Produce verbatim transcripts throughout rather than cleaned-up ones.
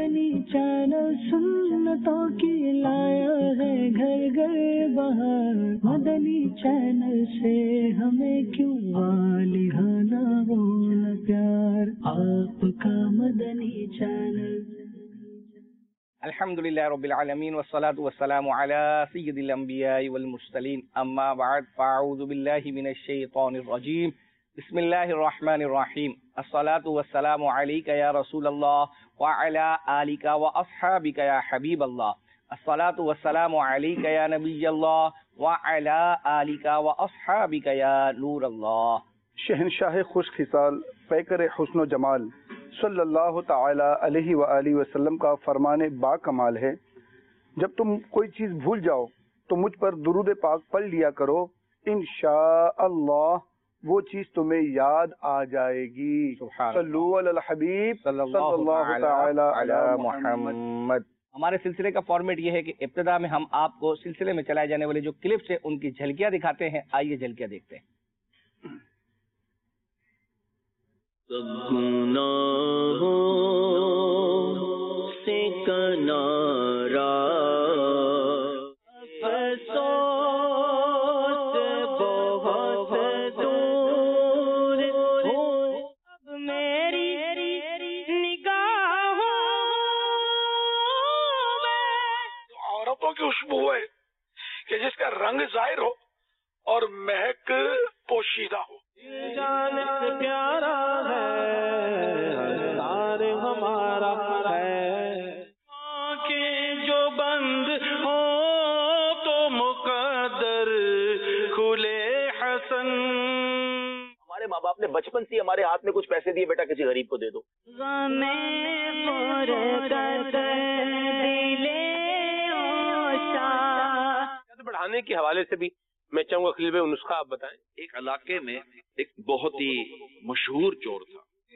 مدنی channel سنتوں کی لایا ہے گھر گھر بہار، مدنی چینل سے ہمیں کیوں والہانہ ہونا پیار، آپ کا مدنی چینل۔ الحمدللہ رب العالمین والصلاة والسلام علی سید الانبیاء والمرسلین، اما بعد فاعوذ باللہ من الشیطان الرجیم، بسم اللہ الرحمن الرحیم، الصلاة والسلام علیک یا رسول اللہ وعلی آلک واصحابک یا حبیب اللہ، الصلاة والسلام علیک یا نبی اللہ وعلی آلک واصحابک یا نور اللہ۔ شہنشاہ خوش خصال، پیکر حسن و جمال صلی اللہ تعالی علیہ وآلہ وسلم کا فرمان با کمال ہے، جب تم کوئی چیز بھول جاؤ تو مجھ پر درود پاک پڑھ لیا کرو، انشاءاللہ وہ چیز تمہیں یاد آ جائے گی۔ صلو علی الحبیب صلی اللہ تعالی علی محمد۔ ہمارے سلسلے کا فارمیٹ یہ ہے کہ ابتدا میں ہم آپ کو سلسلے میں چلائے جانے والے جو کلپس ہیں ان کی جھلکیاں دکھاتے ہیں، آئیے جھلکیاں دیکھتے ہیں۔ گناہوں سے کنارہ افسوس بہت دور اب میری نگاہوں میں۔ عورتوں کی خوشبو ہے کہ جس کا رنگ ظاہر ہو اور مہک پوشیدہ ہو، جان سے پیارا ہے تار ہمارا ہے، آنکھیں جو بند ہو تو مقدر کھلے حسن۔ ہمارے ماں باپ نے بچپن سے ہمارے ہاتھ میں کچھ پیسے دیے، بیٹا کسی غریب کو دے دو۔ بڑھانے کے حوالے سے بھی میں چاہوں گا خلیل بھائی نسخہ آپ بتائیں۔ ایک علاقے میں ایک بہت ہی مشہور چور تھا،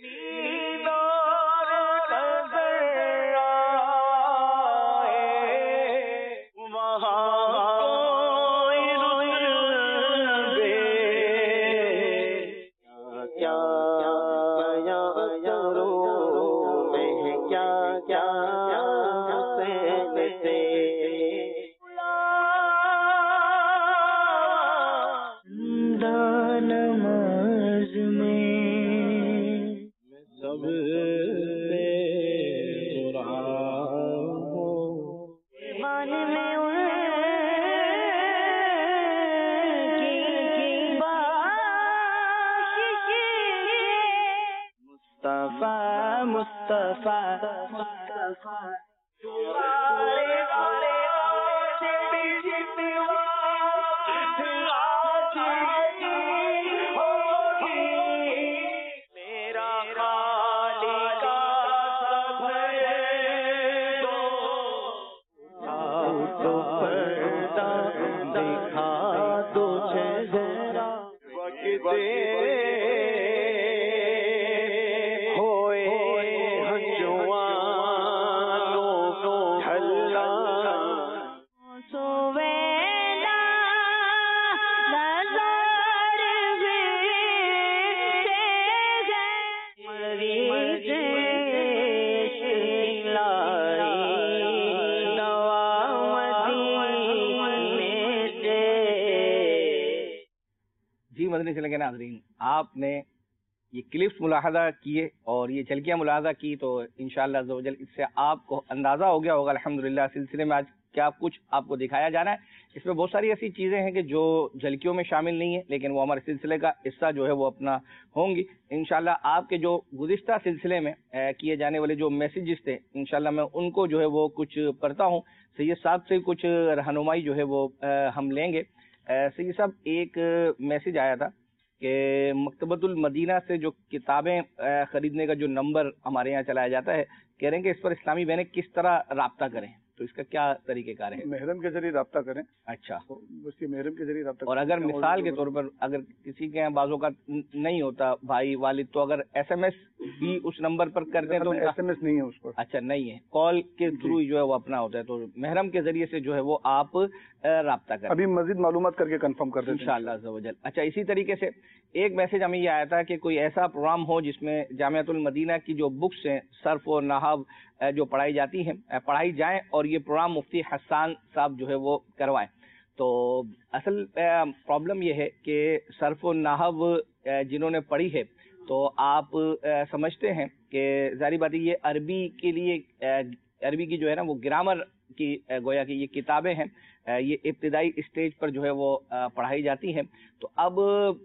مدنی چینل کے ناظرین، آپ نے یہ کلپس ملاحظہ کیے اور یہ جھلکیاں ملاحظہ کی تو انشاءاللہ عز و جل اس سے آپ کو اندازہ ہو گیا ہوگا الحمدللہ سلسلے میں آج کیا کچھ آپ کو دکھایا جانا ہے۔ اس میں بہت ساری ایسی چیزیں ہیں کہ جو جھلکیوں میں شامل نہیں ہیں، لیکن وہ ہمارے سلسلے کا حصہ جو ہے وہ اپنا ہوں گی انشاءاللہ۔ آپ کے جو گزشتہ سلسلے میں کیے جانے والے جو میسیجز تھے انشاءاللہ میں ان کو جو ہے وہ کچھ پڑھتا ہوں۔ سید صاحب سے کچھ رہنمائی جو ہے وہ ہم لیں گے۔ سید صاحب، ایک میسیج آیا تھا کہ مکتبۃ المدینہ سے جو کتابیں خریدنے کا جو نمبر ہمارے یہاں چلایا جاتا ہے، کہہ رہے ہیں کہ اس پر اسلامی بہنیں کس طرح رابطہ کریں، تو اس کا کیا طریقہ کار ہے؟ محرم کے ذریعے رابطہ کریں۔ اچھا، بس یہ محرم کے ذریعے رابطہ اور اگر مثال کے طور پر اگر کسی کے بعض اوقات نہیں ہوتا بھائی والد، تو اگر ایس ایم ایس بھی اس نمبر پر کرتے ہیں تو ایس ایم ایس نہیں ہے اس پر؟ اچھا نہیں ہے، کال کے تھرو جو ہے وہ اپنا ہوتا ہے، تو محرم کے ذریعے سے جو ہے وہ آپ رابطہ کریں۔ ابھی مزید معلومات کر کے کنفرم کر دیں انشاءاللہ عز و جل۔ اچھا، اسی طریقے سے ایک میسج ہمیں یہ آیا تھا کہ کوئی ایسا پروگرام ہو جس میں جامعۃ المدینہ کی جو بکس ہیں صرف و نحو جو پڑھائی جاتی ہیں پڑھائی جائیں اور یہ پروگرام مفتی حسان صاحب جو ہے وہ کروائیں. تو اصل پرابلم یہ ہے کہ صرف و نحو جنہوں نے پڑھی ہے تو آپ سمجھتے ہیں کہ ظاہری بات ہے یہ عربی کے لیے عربی کی جو ہے نا وہ گرامر کی گویا کہ یہ کتابیں ہیں, یہ ابتدائی اسٹیج پر جو ہے وہ پڑھائی جاتی ہیں. تو اب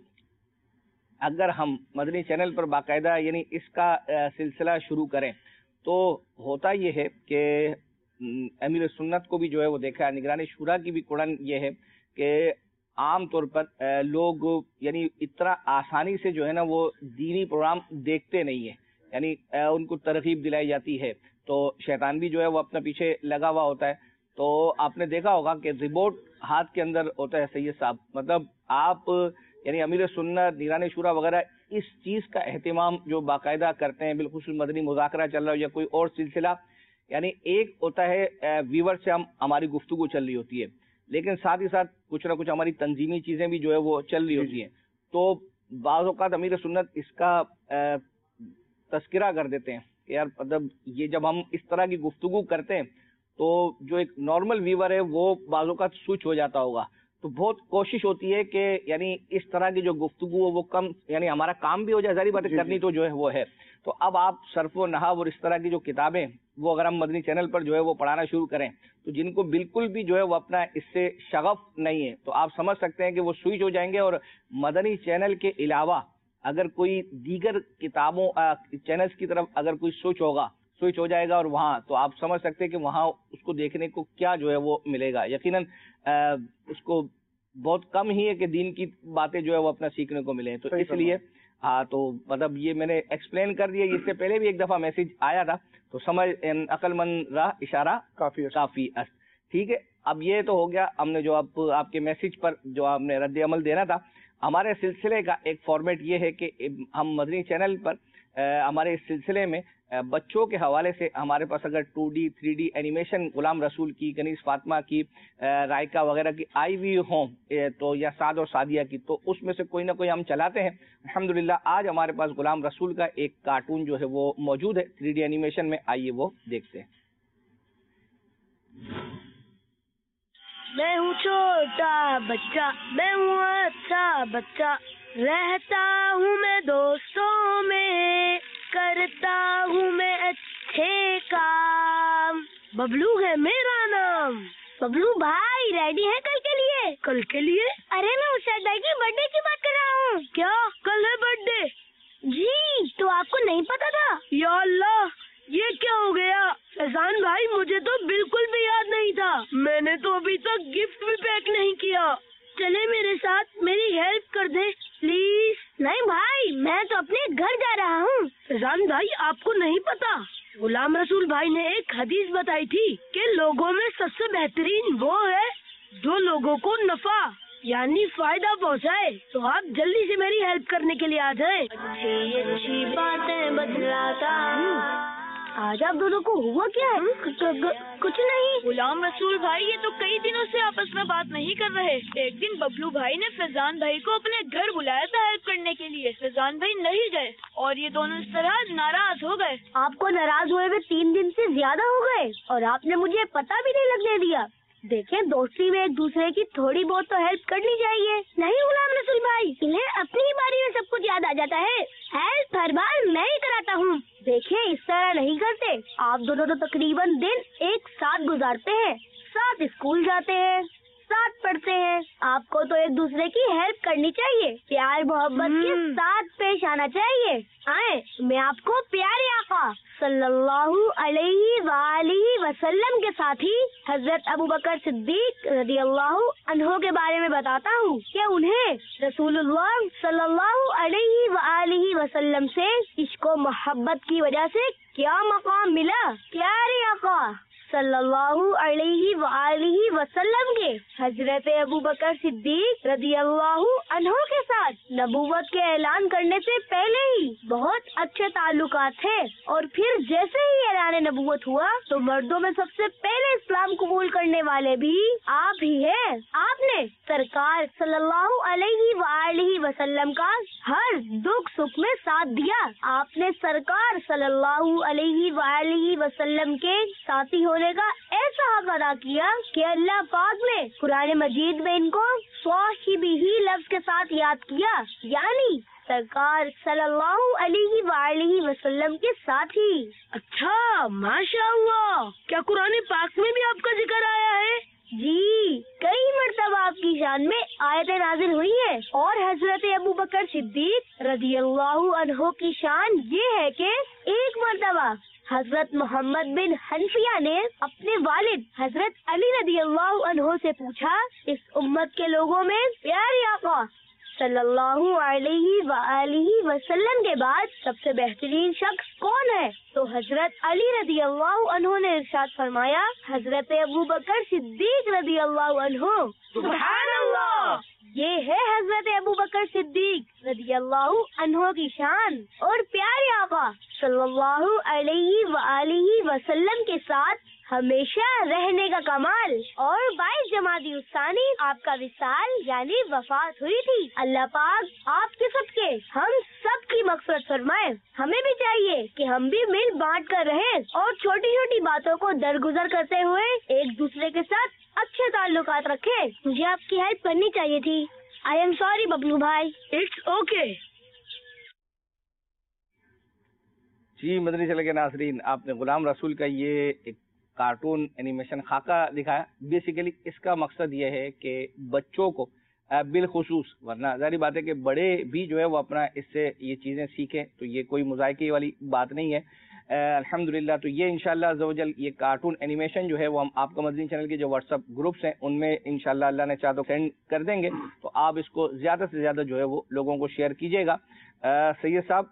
اگر ہم مدنی چینل پر باقاعدہ یعنی اس کا سلسلہ شروع کریں تو ہوتا یہ ہے کہ امیر سنت کو بھی جو ہے وہ دیکھا ہے, نگران شورا کی بھی قرآن یہ ہے کہ عام طور پر لوگ یعنی اتنا آسانی سے جو ہے نا وہ دینی پروگرام دیکھتے نہیں ہیں, یعنی ان کو ترغیب دلائی جاتی ہے تو شیطان بھی جو ہے وہ اپنا پیچھے لگا ہوا ہوتا ہے. تو آپ نے دیکھا ہوگا کہ ریموٹ ہاتھ کے اندر ہوتا ہے سید صاحب, مطلب آپ یعنی امیر سنت نگران شورا وغیرہ اس چیز کا اہتمام جو باقاعدہ کرتے ہیں, بالخصوص مدنی مذاکرہ چل رہا ہو یا کوئی اور سلسلہ, یعنی ایک ہوتا ہے ویور سے ہم ہماری گفتگو چل رہی ہوتی ہے لیکن ساتھ ہی ساتھ کچھ نہ کچھ ہماری تنظیمی چیزیں بھی جو ہے وہ چل رہی ہوتی ہیں. تو بعض اوقات امیر سنت اس کا تذکرہ کر دیتے ہیں کہ یار مطلب یہ جب ہم اس طرح کی گفتگو کرتے ہیں تو جو ایک نارمل ویور ہے وہ بعض اوقات سوئچ ہو جاتا ہوگا. تو بہت کوشش ہوتی ہے کہ یعنی اس طرح کی جو گفتگو وہ کم, یعنی ہمارا کام بھی ہو جائے, ظاہری باتیں کرنی تو جو ہے وہ ہے. تو اب آپ صرف و نحو اور اس طرح کی جو کتابیں وہ اگر ہم مدنی چینل پر جو ہے وہ پڑھانا شروع کریں تو جن کو بالکل بھی جو ہے وہ اپنا اس سے شغف نہیں ہے تو آپ سمجھ سکتے ہیں کہ وہ سوئچ ہو جائیں گے. اور مدنی چینل کے علاوہ اگر کوئی دیگر کتابوں چینلز کی طرف اگر کوئی سوئچ ہوگا سوئچ ہو جائے گا اور وہاں تو آپ سمجھ سکتے ہیں کہ وہاں اس کو دیکھنے کو کیا جو ہے وہ ملے گا. یقیناً اس کو بہت کم ہی ہے کہ دین کی باتیں جو ہے وہ اپنا سیکھنے کو ملیں. تو اس لیے ہاں تو مطلب یہ میں نے ایکسپلین کر دیا. اس سے پہلے بھی ایک دفعہ میسج آیا تھا تو سمجھ عقل مند راہ اشارہ کافی کافی است. ٹھیک ہے, اب یہ تو ہو گیا ہم نے جو آپ آپ کے میسج پر جو آپ نے رد عمل دینا تھا. ہمارے سلسلے کا ایک فارمیٹ یہ ہے کہ ہم مدنی چینل پر ہمارے اس سلسلے میں بچوں کے حوالے سے ہمارے پاس اگر two D three D animation Ghulam Rasool کی, کنیز فاطمہ کی, رائکا وغیرہ کی آئی ہوئی ہوں تو یا سعد اور سعدیہ کی, تو اس میں سے کوئی نہ کوئی ہم چلاتے ہیں. الحمدللہ آج ہمارے پاس غلام رسول کا ایک کارٹون جو ہے وہ موجود ہے تھری ڈی اینیمیشن میں, آئیے وہ دیکھتے ہیں. میں ہوں چھوٹا بچہ, میں ہوں اچھا بچہ, رہتا ہوں میں دوستوں میں, کرتا ہوں میں اچھے کام, ببلو ہے میرا نام. ببلو بھائی ریڈی ہے کل کے لیے؟ کل کے لیے؟ ارے میں ارشاد بھائی کی برتھ ڈے کی بات کر رہا ہوں. کیا کل ہے برتھ ڈے؟ جی, تو آپ کو نہیں پتا تھا؟ یا اللہ, یہ کیا ہو گیا فیضان بھائی, مجھے تو بالکل بھی یاد نہیں تھا. میں نے تو ابھی تک گفٹ بھی پیک نہیں کیا. چلے میرے ساتھ میری ہیلپ کر دے پلیز. نہیں بھائی, میں تو اپنے گھر جا رہا ہوں. فیضان بھائی آپ کو نہیں پتا, غلام رسول بھائی نے ایک حدیث بتائی تھی کہ لوگوں میں سب سے بہترین وہ ہے جو لوگوں کو نفع یعنی فائدہ پہنچائے. تو آپ جلدی سے میری ہیلپ کرنے کے لیے آ جائیں. اچھی اچھی باتیں بتلاتا. آج آپ دونوں کو ہوا کیا ہے؟ کچھ نہیں. غلام رسول بھائی یہ تو کئی دنوں سے آپس میں بات نہیں کر رہے. ایک دن ببلو بھائی نے فیضان بھائی کو اپنے گھر بلایا تھا ہیلپ کرنے کے لیے. فیضان بھائی نہیں گئے اور یہ دونوں اس طرح ناراض ہو گئے. آپ کو ناراض ہوئے ہوئے تین دن سے زیادہ ہو گئے اور آپ نے مجھے پتا بھی نہیں لگنے دیا. دیکھیں دوستی میں ایک دوسرے کی تھوڑی بہت تو ہیلپ کرنی چاہیے. نہیں غلام رسول بھائی, انہیں اپنی ہی باری میں سب کچھ یاد آ جاتا ہے. ہیلپ ہر بار میں ہی کراتا ہوں. دیکھیں اس طرح نہیں کرتے. آپ دونوں تو تقریباً دن ایک ساتھ گزارتے ہیں, ساتھ اسکول جاتے ہیں, ساتھ پڑھتے ہیں. آپ کو تو ایک دوسرے کی ہیلپ کرنی چاہیے, پیار محبت کے ساتھ پیش آنا چاہیے. آئیں میں آپ کو پیارے آقا صلی اللہ علیہ وآلہ وسلم کے ساتھی حضرت ابو بکر صدیق رضی اللہ عنہ کے بارے میں بتاتا ہوں کہ انہیں رسول اللہ صلی اللہ علیہ وآلہ وسلم سے عشق و محبت کی وجہ سے کیا مقام ملا. پیارے آقا صلی اللہ علیہ وآلہ وسلم کے حضرت ابو بکر صدیق رضی اللہ عنہ کے ساتھ نبوت کے اعلان کرنے سے پہلے ہی بہت اچھے تعلقات تھے، اور پھر جیسے ہی اعلان نبوت ہوا تو مردوں میں سب سے پہلے اسلام قبول کرنے والے بھی آپ ہی ہیں۔ آپ نے سرکار صلی اللہ علیہ وآلہ وسلم کا ہر دکھ سکھ میں ساتھ دیا۔ آپ نے سرکار صلی اللہ علیہ وآلہ وسلم کے ساتھی ہونے کا ایسا حق ادا کیا کہ اللہ پاک نے قرآن مجید میں ان کو صاحبہ ہی لفظ کے ساتھ یاد کیا، یعنی سرکار صلی اللہ علیہ وآلہ وسلم کے ساتھی۔ اچھا، ماشاء اللہ، کیا قرآن پاک میں بھی آپ کا ذکر آیا ہے؟ جی، کئی مرتبہ آپ کی شان میں آیتیں نازل ہوئی ہیں، اور حضرت ابو بکر صدیق رضی اللہ عنہ کی شان یہ ہے کہ ایک مرتبہ حضرت محمد بن حنفیہ نے اپنے والد حضرت علی رضی اللہ عنہ سے پوچھا، اس امت کے لوگوں میں پیارے آقا صلی اللہ علیہ وآلہ وسلم کے بعد سب سے بہترین شخص کون ہے؟ تو حضرت علی رضی اللہ عنہ نے ارشاد فرمایا، حضرت ابو بکر صدیق رضی اللہ عنہ۔ سبحان اللہ! یہ ہے حضرت ابو بکر صدیق رضی اللہ عنہ کی شان، اور پیارے آقا صلی اللہ علیہ وآلہ وسلم کے ساتھ ہمیشہ رہنے کا کمال۔ اور بائیس جمادی الثانی آپ کا وصال یعنی وفات ہوئی تھی۔ اللہ پاک آپ کے سب کے ہم سب کی مغفرت فرمائے۔ ہمیں بھی چاہیے کہ ہم بھی مل بانٹ کر رہیں اور چھوٹی چھوٹی باتوں کو درگزر کرتے ہوئے ایک دوسرے کے ساتھ اچھے تعلقات رکھیں۔ مجھے آپ کی ہیلپ کرنی چاہیے تھی۔ آئی ایم سوری ببلو بھائی۔ It's okay. G Madani channel کے ناظرین، آپ نے غلام رسول کا یہ ایک کارٹون اینیمیشن خاکہ دکھایا۔ بیسیکلی اس کا مقصد یہ ہے کہ بچوں کو بالخصوص، ورنہ ظاہری بات ہے کہ بڑے بھی جو ہے وہ اپنا اس سے یہ چیزیں سیکھیں، تو یہ کوئی مذائقے والی بات نہیں ہے الحمدللہ۔ تو یہ انشاءاللہ عز و جل یہ کارٹون اینیمیشن جو ہے وہ ہم آپ کا مدنی چینل کے جو واٹس ایپ گروپس ہیں ان میں انشاءاللہ اللہ نے چاہ تو سینڈ کر دیں گے، تو آپ اس کو زیادہ سے زیادہ جو ہے وہ لوگوں کو شیئر کیجیے گا۔ سید صاحب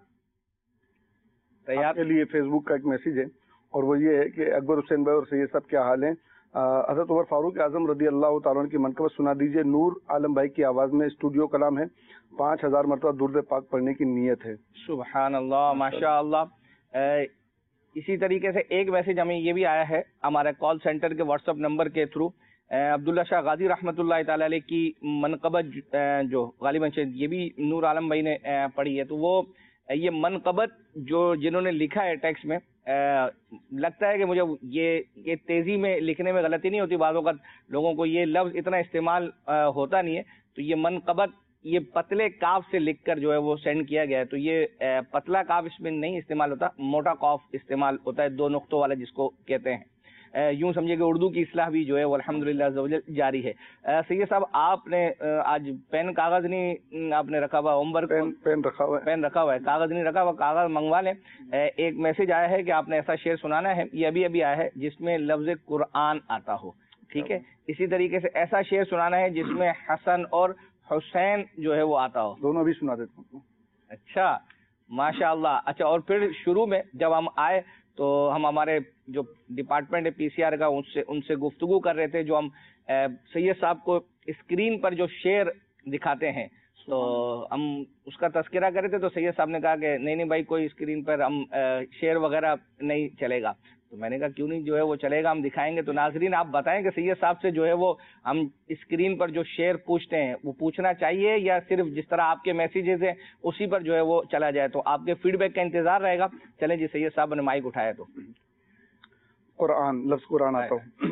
آپ کے لیے فیس بک کا ایک میسیج ہے، اور وہ یہ ہے کہ اکبر حسین بھائی اور سید صاحب کیا حال ہیں؟ حضرت عمر فاروق اعظم رضی اللہ تعالیٰ عنہ کی منقبت سنا دیجیے۔ نور عالم بھائی کی آواز میں اسٹوڈیو کلام ہے، پانچ ہزار مرتبہ درود پاک پڑھنے کی نیت ہے۔ سبحان اللہ، ماشاء اللہ۔ اسی طریقے سے ایک میسج ہمیں یہ بھی آیا ہے ہمارے کال سینٹر کے واٹس ایپ نمبر کے تھرو۔ عبداللہ شاہ غازی رحمۃ اللہ تعالی علیہ کی منقبت جو غالباً یہ بھی نور عالم بھائی نے پڑھی ہے، تو وہ یہ منقبت جو جنہوں نے لکھا ہے ٹیکسٹ میں، لگتا ہے کہ مجھے یہ یہ تیزی میں لکھنے میں غلطی نہیں ہوتی، بعض اوقات لوگوں کو یہ لفظ اتنا استعمال ہوتا نہیں ہے، تو یہ منقبت یہ پتلے کاف سے لکھ کر جو ہے وہ سینڈ کیا گیا ہے، تو یہ پتلا کاف اس میں نہیں استعمال ہوتا، موٹا کاف استعمال ہوتا ہے، دو نقطوں والا جس کو کہتے ہیں۔ یوں سمجھے کہ اردو کی اصلاح بھی جو ہے وہ الحمدللہ عز و جل جاری ہے۔ سید صاحب آپ نے آج پین کاغذ نہیں آپ نے رکھا ہوا، ہوم ورک پین رکھا ہوا ہے، پین رکھا ہوا ہے، کاغذ نہیں رکھا ہوا، کاغذ منگوا لیں۔ ایک میسج آیا ہے کہ آپ نے ایسا شعر سنانا ہے، یہ ابھی ابھی آیا ہے جس میں لفظ قرآن آتا ہو، ٹھیک ہے؟ اسی طریقے سے ایسا شعر سنانا ہے جس میں حسن اور حسین جو ہے وہ آتا ہو۔ دونوں بھی سنا دیتا ہوں۔ اچھا ماشاء اللہ۔ اچھا، اور پھر شروع میں جب ہم آئے تو ہم ہمارے جو ڈپارٹمنٹ ہے پی سی آر کا ان سے ان سے گفتگو کر رہے تھے، جو ہم سید صاحب کو اسکرین پر جو شعر دکھاتے ہیں تو ہم اس کا تذکرہ کر رہے تھے، تو سید صاحب نے کہا کہ نہیں نہیں بھائی کوئی اسکرین پر ہم شعر وغیرہ نہیں چلے گا، تو میں نے کہا کیوں نہیں جو ہے وہ چلے گا، ہم دکھائیں گے۔ تو ناظرین آپ بتائیں کہ سید صاحب سے جو ہے وہ ہم اسکرین پر جو شعر پوچھتے ہیں وہ پوچھنا چاہیے یا صرف جس طرح آپ کے میسیجز ہیں اسی پر جو ہے وہ چلا جائے؟ تو آپ کے فیڈ بیک کا انتظار رہے گا۔ چلیں جی، سید صاحب نے مائک اٹھایا تو قرآن، لفظ قرآن آتا ہوں۔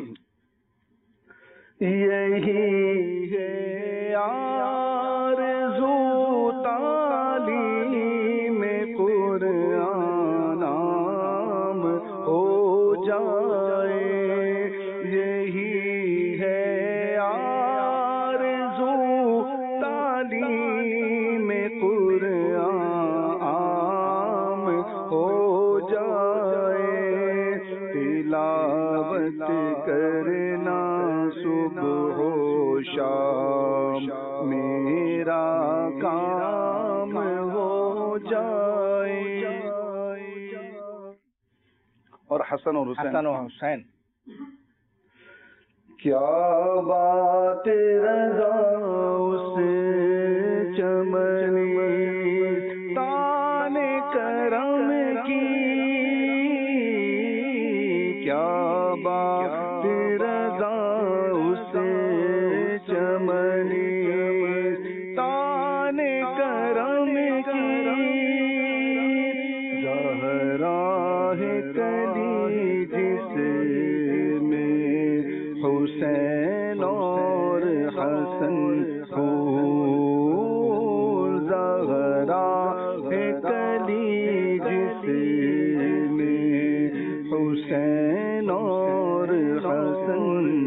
یہی ہے آرزو تعلیم قرآن عام ہو جائے، یہی ہے آرزو تعلیم قرآن عام ہو جائے، تلاوت کرنا صبح و شام میرا کام ہو جائے۔ اور حسن اور حسین حسن و حسین کیا بات رضا اس چمنی تان کرم کی، کیا بات رضا اس چمنی تان کرم کی، زہرا ہے کلی جس میں حسین اور حسن پھول، زہرا ہے کلی جس میں حسین اور حسن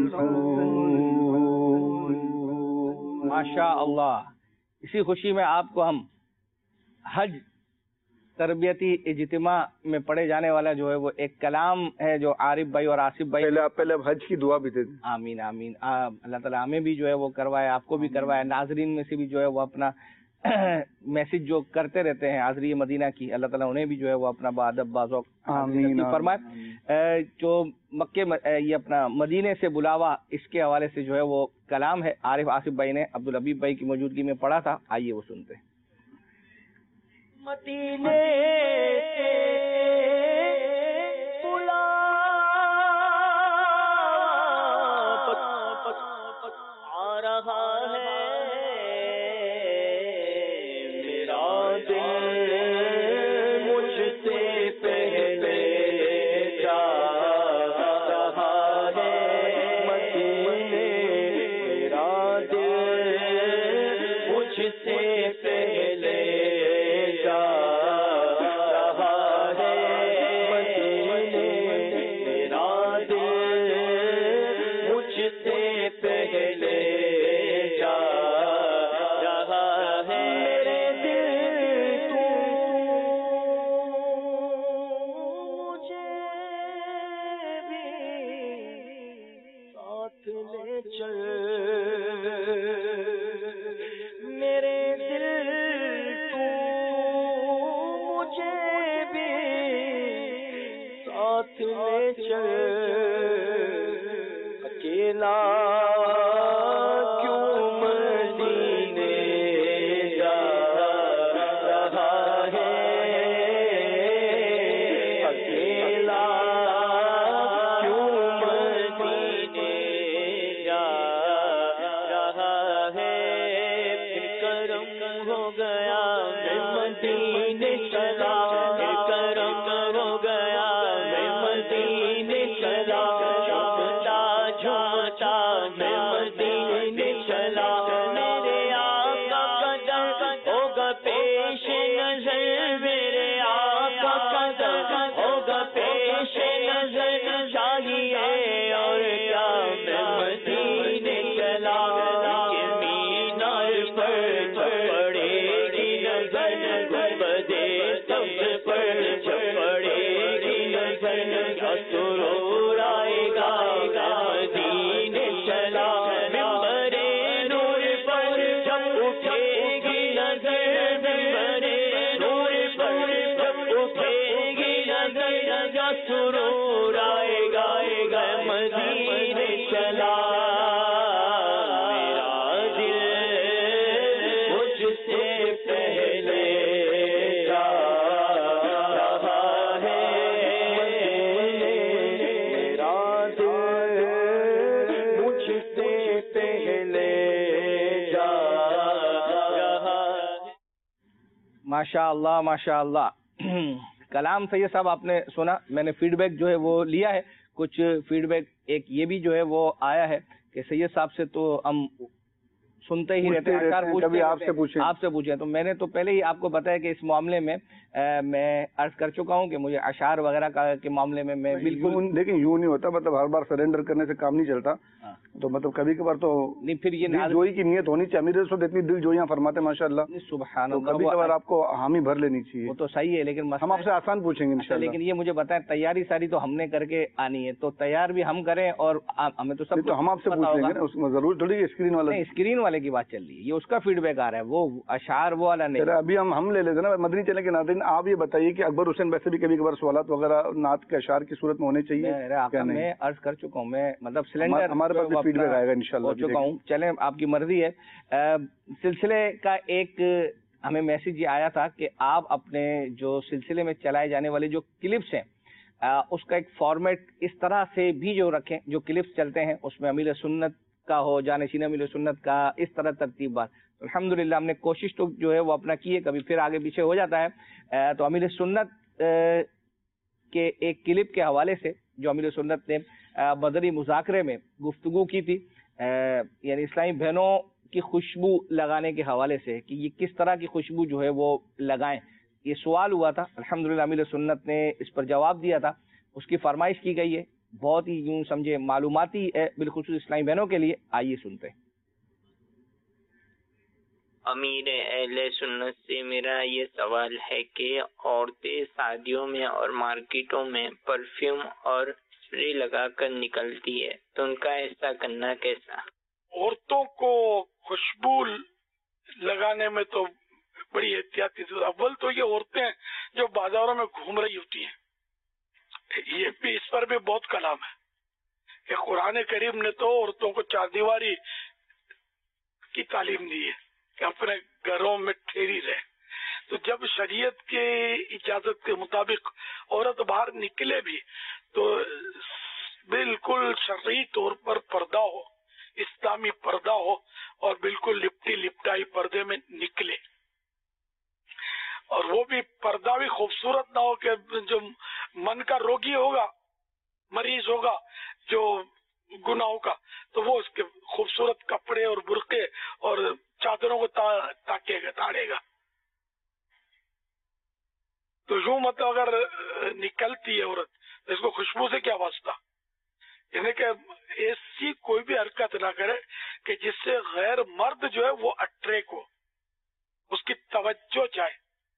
پھول۔ ماشاء اللہ، اسی خوشی میں آپ کو ہم حج تربیتی اجتماع میں پڑھے جانے والا جو ہے وہ ایک کلام ہے جو عارف بھائی اور آصف بھائی، پہلے آپ پہلے حج کی دعا بھی دے دیں۔ آمین آمین، اللہ تعالیٰ ہمیں بھی جو ہے وہ کروائے، آپ کو بھی کروائے، ناظرین میں سے بھی جو ہے وہ اپنا میسج جو کرتے رہتے ہیں حاضری مدینہ کی، اللہ تعالیٰ انہیں بھی جو ہے وہ اپنا بادب بازوق آمین فرمائے۔ جو مکے یہ اپنا مدینے سے بلاوا، اس کے حوالے سے جو ہے وہ کلام ہے عارف آصف بھائی نے عبدالحبیب بھائی کی موجودگی میں پڑھا تھا، آئیے وہ سنتے ہیں۔ مدینے سے بلاوا آ رہا ہے، میرا دل مجھ سے پہلے جا رہا ہے، مدینے میرا دل مجھ سے پہلے اکیلا کیوں مدینے جا رہا ہے، اکیلا کیوں مدینے جا رہا ہے، پھر کرم ہو گیا میں مدینے چلا، پھر کرم ہو گیا میں مدینے چلا، جھومتا جھومتا میں مدینے چلا، میرے آقا قدم ہوگا پیش نظر، میرے آقا قدم ہوگا پیش نظر، چاہیے اور کیا میں مدینے چلا، کہ مینار پر پڑے گی نظر، گنبدے سبز پر پڑے گی نظر، کیا سرور آئے گا مدینے چلا، ممبر نور پر جب اٹھے گی نظر، ممبر نور پر جب اٹھے گی نظر، کیا سرور آئے گا مدینے چلا، میرا دل مجھ سے پہلے جا رہا ہے، میرا دل مجھ سے پہلے جا رہا ہے۔ ماشاء اللہ ماشاء اللہ، کلام سید صاحب آپ نے سنا، میں نے فیڈ بیک جو ہے وہ لیا ہے، کچھ فیڈ بیک ایک یہ بھی جو ہے وہ آیا ہے کہ سید صاحب سے تو ہم سنتے ہی رہتے ہیں، اشعار پوچھتے کبھی آپ رہتے سے ہیں، پوچھیں آپ سے پوچھیں، تو میں نے تو پہلے ہی آپ کو بتایا کہ اس معاملے میں میں عرض کر چکا ہوں کہ مجھے اشعار وغیرہ کا کے معاملے میں میں بالکل، لیکن یوں نہیں ہوتا، مطلب ہر بار سرینڈر کرنے سے کام نہیں چلتا، تو مطلب کبھی کبھار تو نہیں پھر یہ دل جوئی کی نیت ہونی چاہیے، امیر رسول اتنی دل جوئیاں فرماتے ہیں ماشاء اللہ، سبحان تو اللہ، کبھی کبھار آپ کو حامی بھر لینی چاہیے، وہ تو صحیح ہے، لیکن ہم آپ سے آسان پوچھیں گے انشاءاللہ، لیکن یہ مجھے بتائیں تیاری ساری تو ہم نے کر کے آنی ہے، تو تیار بھی ہم کریں اور ہمیں تو سب تو ہم آپ سے پوچھ لیں گے نا، اس میں ضرور تھوڑی اسکرین والا اسکرین والا والے کی بات چل رہی ہے, یہ اس کا فیڈ بیک آ رہا ہے, وہ اشعار وہ والا نہیں. ابھی ہم ہم لے لیتے نا مدنی چینل کے ناظرین, آپ یہ بتائیے کہ اکبر حسین ویسے بھی کبھی کبھار سوالات وغیرہ نعت کے اشعار کی صورت میں ہونے چاہیے. میں عرض کر چکا ہوں, میں مطلب سلنڈر ہمارے پاس فیڈ بیک آئے گا انشاءاللہ, ہو چکا ہوں. چلیں آپ کی مرضی ہے. سلسلے کا ایک ہمیں میسج یہ آیا تھا کہ آپ اپنے جو سلسلے میں چلائے جانے والے جو کلپس ہیں اس کا ایک فارمیٹ اس طرح سے بھی جو رکھیں, جو کلپس چلتے ہیں اس میں امیر سنت کا ہو, جانشین امیر سنت کا, اس طرح ترتیب بات. الحمدللہ ہم نے کوشش تو جو ہے وہ اپنا کی ہے, کبھی پھر آگے پیچھے ہو جاتا ہے. تو امیر سنت کے ایک کلپ کے حوالے سے جو امیر سنت نے مدنی مذاکرے میں گفتگو کی تھی, یعنی اسلامی بہنوں کی خوشبو لگانے کے حوالے سے کہ یہ کس طرح کی خوشبو جو ہے وہ لگائیں, یہ سوال ہوا تھا. الحمدللہ امیر سنت نے اس پر جواب دیا تھا, اس کی فرمائش کی گئی ہے, بہت ہی یوں سمجھے معلوماتی ہے بالخصوص اسلامی بہنوں کے لیے. آئیے سنتے ہیں. امیر اہل سنت سے میرا یہ سوال ہے کہ عورتیں شادیوں میں اور مارکیٹوں میں پرفیوم اور اسپرے لگا کر نکلتی ہے, تو ان کا ایسا کرنا کیسا؟ عورتوں کو خوشبو لگانے میں تو بڑی احتیاطی ضرورت. اول تو یہ عورتیں جو بازاروں میں گھوم رہی ہوتی ہیں, یہ بھی اس پر بھی بہت کلام ہے کہ قرآن کریم نے تو عورتوں کو چار دیواری کی تعلیم دی ہے کہ اپنے گھروں میں ٹھہری رہے. تو جب شریعت کی اجازت کے مطابق عورت باہر نکلے بھی تو بالکل شرعی طور پر پردہ ہو, اسلامی پردہ ہو, اور بالکل لپٹی لپٹائی پردے میں نکلے. اور وہ بھی پردہ بھی خوبصورت نہ ہو کہ جو من کا روگی ہوگا, مریض ہوگا جو گناہوں کا, تو وہ اس کے خوبصورت کپڑے اور برقعے اور چادروں کو تاکے گا, تاڑے گا. تو یوں مطلب اگر نکلتی ہے عورت تو اس کو خوشبو سے کیا واسطہ, یعنی کہ ایسی کوئی بھی حرکت نہ کرے کہ جس سے غیر مرد جو ہے وہ اٹریک ہو, اس کی توجہ چاہے.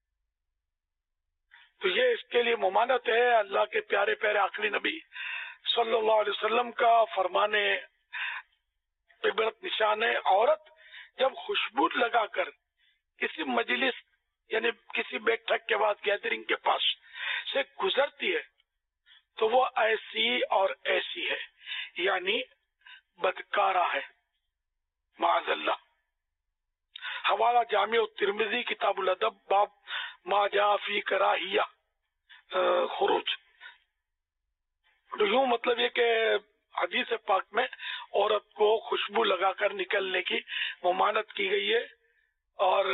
تو یہ اس کے لیے ممانعت ہے. اللہ کے پیارے پیارے آخری نبی صلی اللہ علیہ وسلم کا فرمانے عبرت نشان ہے, عورت جب خوشبو لگا کر کسی مجلس یعنی کسی بیٹھک کے بعد گیدرنگ کے پاس سے گزرتی ہے تو وہ ایسی اور ایسی ہے, یعنی بدکارہ ہے, معاذ اللہ. حوالہ جامع ترمذی کتاب الادب باب ما جاء فی کراہیہ خروج. تو یوں مطلب یہ کہ حدیث پاک میں عورت کو خوشبو لگا کر نکلنے کی ممانعت کی گئی ہے. اور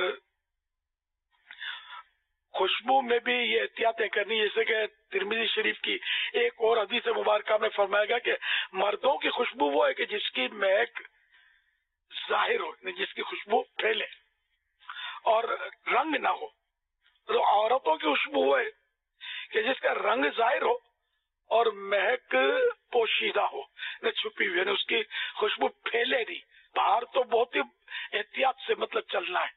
خوشبو میں بھی یہ احتیاطیں کرنی, جیسے کہ ترمذی شریف کی ایک اور حدیث مبارکہ میں فرمایا گیا کہ مردوں کی خوشبو وہ ہے کہ جس کی مہک ظاہر ہو, جس کی خوشبو پھیلے اور رنگ نہ ہو. تو عورتوں کی خوشبو وہ ہے کہ جس کا رنگ ظاہر ہو اور مہک پوشیدہ ہو, نہ چھپی ہوئی, یعنی اس کی خوشبو پھیلے نہیں. باہر تو بہت ہی احتیاط سے مطلب چلنا ہے,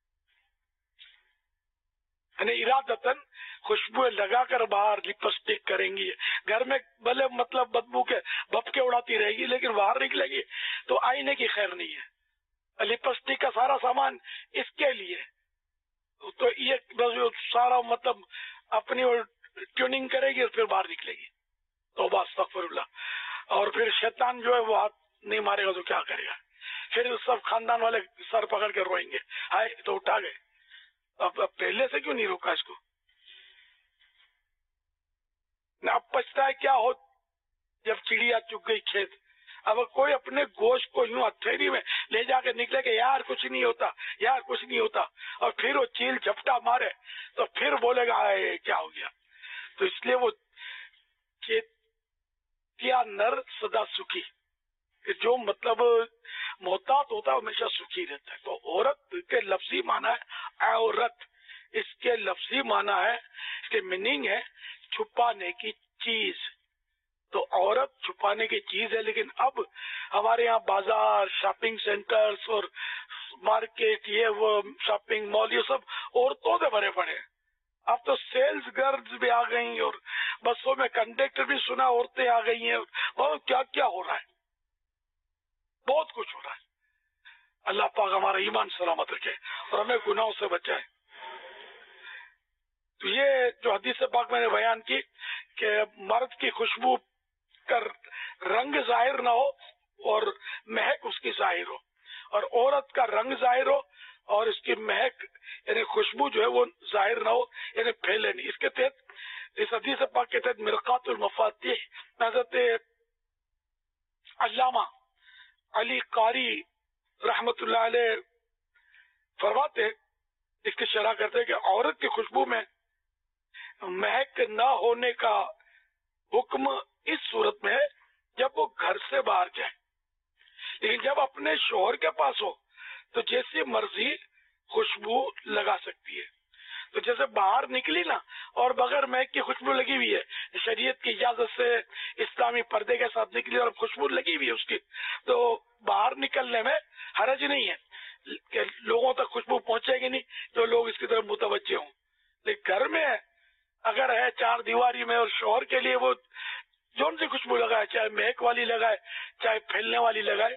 یعنی ارادتاً خوشبو لگا کر باہر لپسٹک کریں گی. گھر میں بھلے مطلب بدبو کے بھپکے اڑاتی رہے گی, لیکن باہر نکلے گی تو آئینے کی خیر نہیں ہے. لپسٹک کا سارا سامان اس کے لیے, تو یہ سارا مطلب اپنی ٹیوننگ کرے گی اور پھر باہر نکلے گی. توبہ استغفر اللہ. اور پھر شیطان جو ہے وہ ہاتھ نہیں مارے گا تو کیا کرے گا, پھر سب خاندان والے سر پکڑ کے روئیں گے, ہائے تو اٹھا گئے, اب پہلے سے کیوں نہیں روکا اس کو. اب پچھتا ہے کیا ہو جب چڑیا چگ گئی کھیت. اب کوئی اپنے گوشت کو یوں ہتھیلی میں لے جا کے نکلے کہ یار کچھ نہیں ہوتا, یار کچھ نہیں ہوتا, اور پھر وہ چیل جھپٹا مارے تو پھر بولے گا آئے کیا ہو گیا. تو اس لیے وہ چیتیا نر سدا سکھی, جو مطلب محتاط ہوتا ہے ہمیشہ سکھی رہتا ہے. تو عورت کے لفظی معنی ہے عورت, اس کے لفظی معنی ہے, اس کے میننگ ہے چھپانے کی چیز. تو عورت چھپانے کی چیز ہے. لیکن اب ہمارے یہاں بازار, شاپنگ سینٹرز اور مارکیٹ, یہ وہ شاپنگ مال, یہ سب عورتوں سے بھرے پڑے ہیں. اب تو سیلز گرلز بھی آ گئی ہیں, اور بسوں میں کنڈکٹر بھی سنا عورتیں آ گئی ہیں. بہت کیا کیا ہو رہا ہے, بہت کچھ ہو رہا ہے. اللہ پاک ہمارا ایمان سلامت رکھے اور ہمیں گناہوں سے بچائے. تو یہ جو حدیث پاک میں نے بیان کی کہ مرد کی خوشبو کا رنگ ظاہر نہ ہو اور مہک اس کی ظاہر ہو، اور عورت کا رنگ ظاہر ہو اور اس کی مہک یعنی خوشبو جو ہے وہ ظاہر نہ ہو، یعنی پھیلے نہیں. اس کے تحت اس حدیث پاک کے تحت مرقات المفاتیح حضرت علامہ علی قاری رحمت اللہ علیہ فرماتے، اس کی شرح کرتے کہ عورت کی خوشبو میں مہک نہ ہونے کا حکم اس صورت میں ہے جب وہ گھر سے باہر جائے، لیکن جب اپنے شوہر کے پاس ہو تو جیسی مرضی خوشبو لگا سکتی ہے. تو جیسے باہر نکلی نا اور بغیر مہک کی خوشبو لگی ہوئی ہے، شریعت کی اجازت سے اسلامی پردے کے ساتھ نکلی اور خوشبو لگی ہوئی ہے اس کی، تو باہر نکلنے میں حرج نہیں ہے کہ لوگوں تک خوشبو پہنچے گی نہیں جو لوگ اس کی طرف متوجہ ہوں. لیکن گھر میں اگر ہے چار دیواری میں اور شوہر کے لیے وہ جون سی خوشبو لگائے، چاہے مہک والی لگائے چاہے پھیلنے والی لگائے،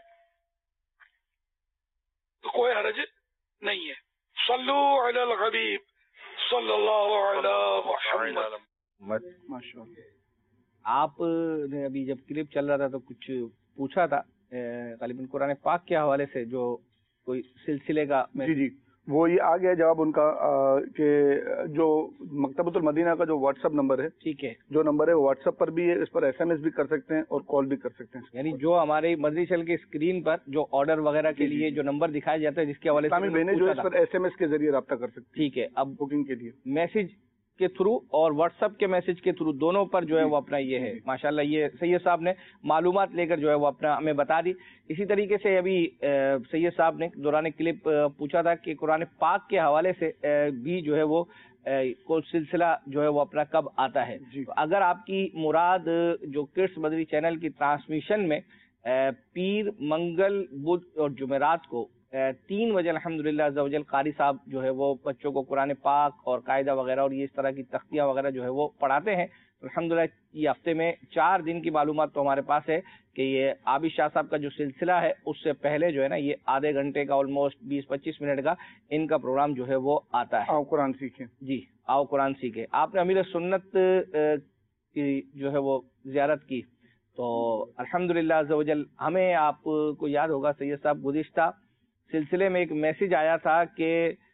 تو کوئی حرج نہیں ہے. صلو علی الحبیب صلی اللہ علیہ محمد. آپ نے ابھی جب کلپ چل رہا تھا تو کچھ پوچھا تھا غالباً قرآن پاک کے حوالے سے، جو کوئی سلسلے کا. جی جی وہ یہ آ گیا جواب ان کا کہ جو مکتبۃ المدینہ کا جو واٹس ایپ نمبر ہے، ٹھیک ہے، جو نمبر ہے وہ واٹس ایپ پر بھی ہے، اس پر ایس ایم ایس بھی کر سکتے ہیں اور کال بھی کر سکتے ہیں. یعنی جو ہمارے مدنی چینل کی اسکرین پر جو آرڈر وغیرہ کے لیے جو نمبر دکھایا جاتا ہے جس کے حوالے سے بہنیں جو اس پر ایس ایم ایس کے ذریعے رابطہ کر سکتے ہیں. ٹھیک ہے، اب بکنگ کے لیے میسج کے تھرو اور واٹس ایپ کے میسج کے تھرو دونوں پر جو ہے وہ اپنا یہ ہے ماشاءاللہ یہ سید صاحب نے معلومات لے کر جو ہے وہ اپنا ہمیں بتا دی. اسی طریقے سے ابھی سید صاحب نے دوران کلپ پوچھا تھا کہ قرآن پاک کے حوالے سے بھی جو ہے وہ کوئی سلسلہ جو ہے وہ اپنا کب آتا ہے. اگر آپ کی مراد جو کڈس مدنی چینل کی ٹرانسمیشن میں پیر، منگل، بدھ اور جمعرات کو تین بجے الحمدللہ عز و جل قاری صاحب جو ہے وہ بچوں کو قرآن پاک اور قاعدہ وغیرہ اور یہ اس طرح کی تختیاں وغیرہ جو ہے وہ پڑھاتے ہیں. الحمدللہ یہ ہفتے میں چار دن کی معلومات تو ہمارے پاس ہے کہ یہ عابد شاہ صاحب کا جو سلسلہ ہے اس سے پہلے جو ہے نا یہ آدھے گھنٹے کا آلموسٹ بیس پچیس منٹ کا ان کا پروگرام جو ہے وہ آتا ہے. آؤ قرآن سیکھیں. جی آؤ قرآن سیکھیں. آپ نے امیر سنت کی جو ہے وہ زیارت کی تو الحمدللہ عز و جل ہمیں آپ کو یاد ہوگا سید صاحب گزشتہ سلسلے میں ایک میسج آیا تھا کہ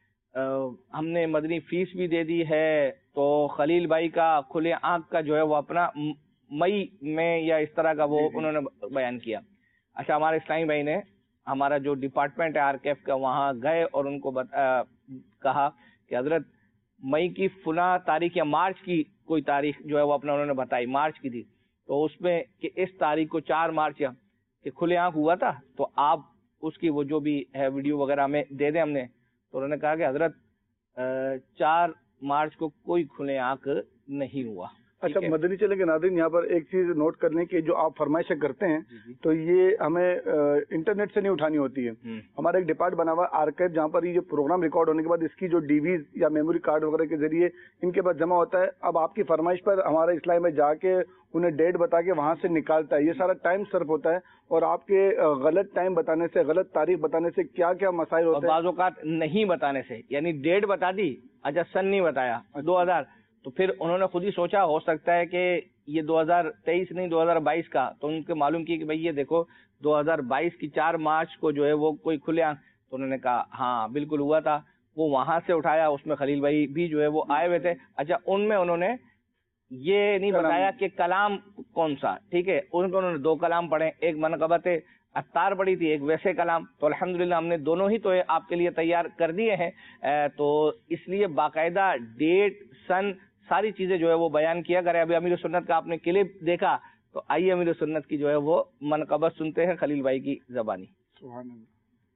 ہم نے مدنی فیس بھی دے دی ہے تو خلیل بھائی کا کھلے آنکھ کا جو ہے وہ اپنا مئی میں یا اس طرح کا وہ انہوں نے بیان کیا. اچھا ہمارے اسلامی بھائی نے ہمارا جو ڈپارٹمنٹ ہے آر کے ایف کا وہاں گئے اور ان کو بتا, کہا کہ حضرت مئی کی فلاں تاریخ یا مارچ کی کوئی تاریخ جو ہے وہ اپنا انہوں نے بتائی مارچ کی تھی تو اس میں کہ اس تاریخ کو چار مارچ یا کہ کھلے آنکھ ہوا تھا تو آپ اس کی وہ جو بھی ہے ویڈیو وغیرہ ہمیں دے دیں. ہم نے تو انہوں نے کہا کہ حضرت چار مارچ کو کوئی کھلے آنکھ نہیں ہوا. اچھا مدنی چینل کے ناظرین یہاں پر ایک چیز نوٹ کر لیں کہ جو آپ فرمائشیں کرتے ہیں تو یہ ہمیں انٹرنیٹ سے نہیں اٹھانی ہوتی ہے. ہمارا ایک ڈپارٹ بنا ہوا آرکائیو جہاں پر یہ پروگرام ریکارڈ ہونے کے بعد اس کی جو ڈی ویز یا میموری کارڈ وغیرہ کے ذریعے ان کے پاس جمع ہوتا ہے. اب آپ کی فرمائش پر ہمارا اسلائی میں جا کے انہیں ڈیٹ بتا کے وہاں سے نکالتا ہے. یہ سارا ٹائم صرف ہوتا ہے اور آپ کے غلط ٹائم بتانے سے غلط تاریخ بتانے سے کیا کیا مسائل ہوتے ہیں. بعض اوقات نہیں بتانے سے یعنی ڈیٹ بتا دی اچھا سن نہیں بتایا دو ہزار تو پھر انہوں نے خود ہی سوچا ہو سکتا ہے کہ یہ دو ہزار تیئیس نہیں دو ہزار بائیس کا تو ان کو معلوم کی کہ بھائی یہ دیکھو دو ہزار بائیس کی چار مارچ کو جو ہے وہ کوئی کھلے آنکھ تو انہوں نے کہا ہاں بالکل ہوا تھا. وہ وہاں سے اٹھایا اس میں خلیل بھائی بھی جو ہے وہ آئے ہوئے تھے. اچھا ان میں انہوں نے یہ نہیں بتایا کہ کلام کون سا. ٹھیک ہے ان کو انہوں نے دو کلام پڑھے ایک منقبت اتار پڑی تھی ایک ویسے کلام تو الحمدللہ ہم نے دونوں ہی تو آپ کے لیے تیار کر دیے ہیں. تو اس لیے باقاعدہ ڈیٹ سن ساری چیزیں جو ہے وہ بیان کیا کرے. ابھی امیر سنت کا آپ نے کلپ دیکھا تو آئیے امیر سنت کی جو ہے وہ منقبت سنتے ہیں خلیل بھائی کی زبانی. سبحان اللہ.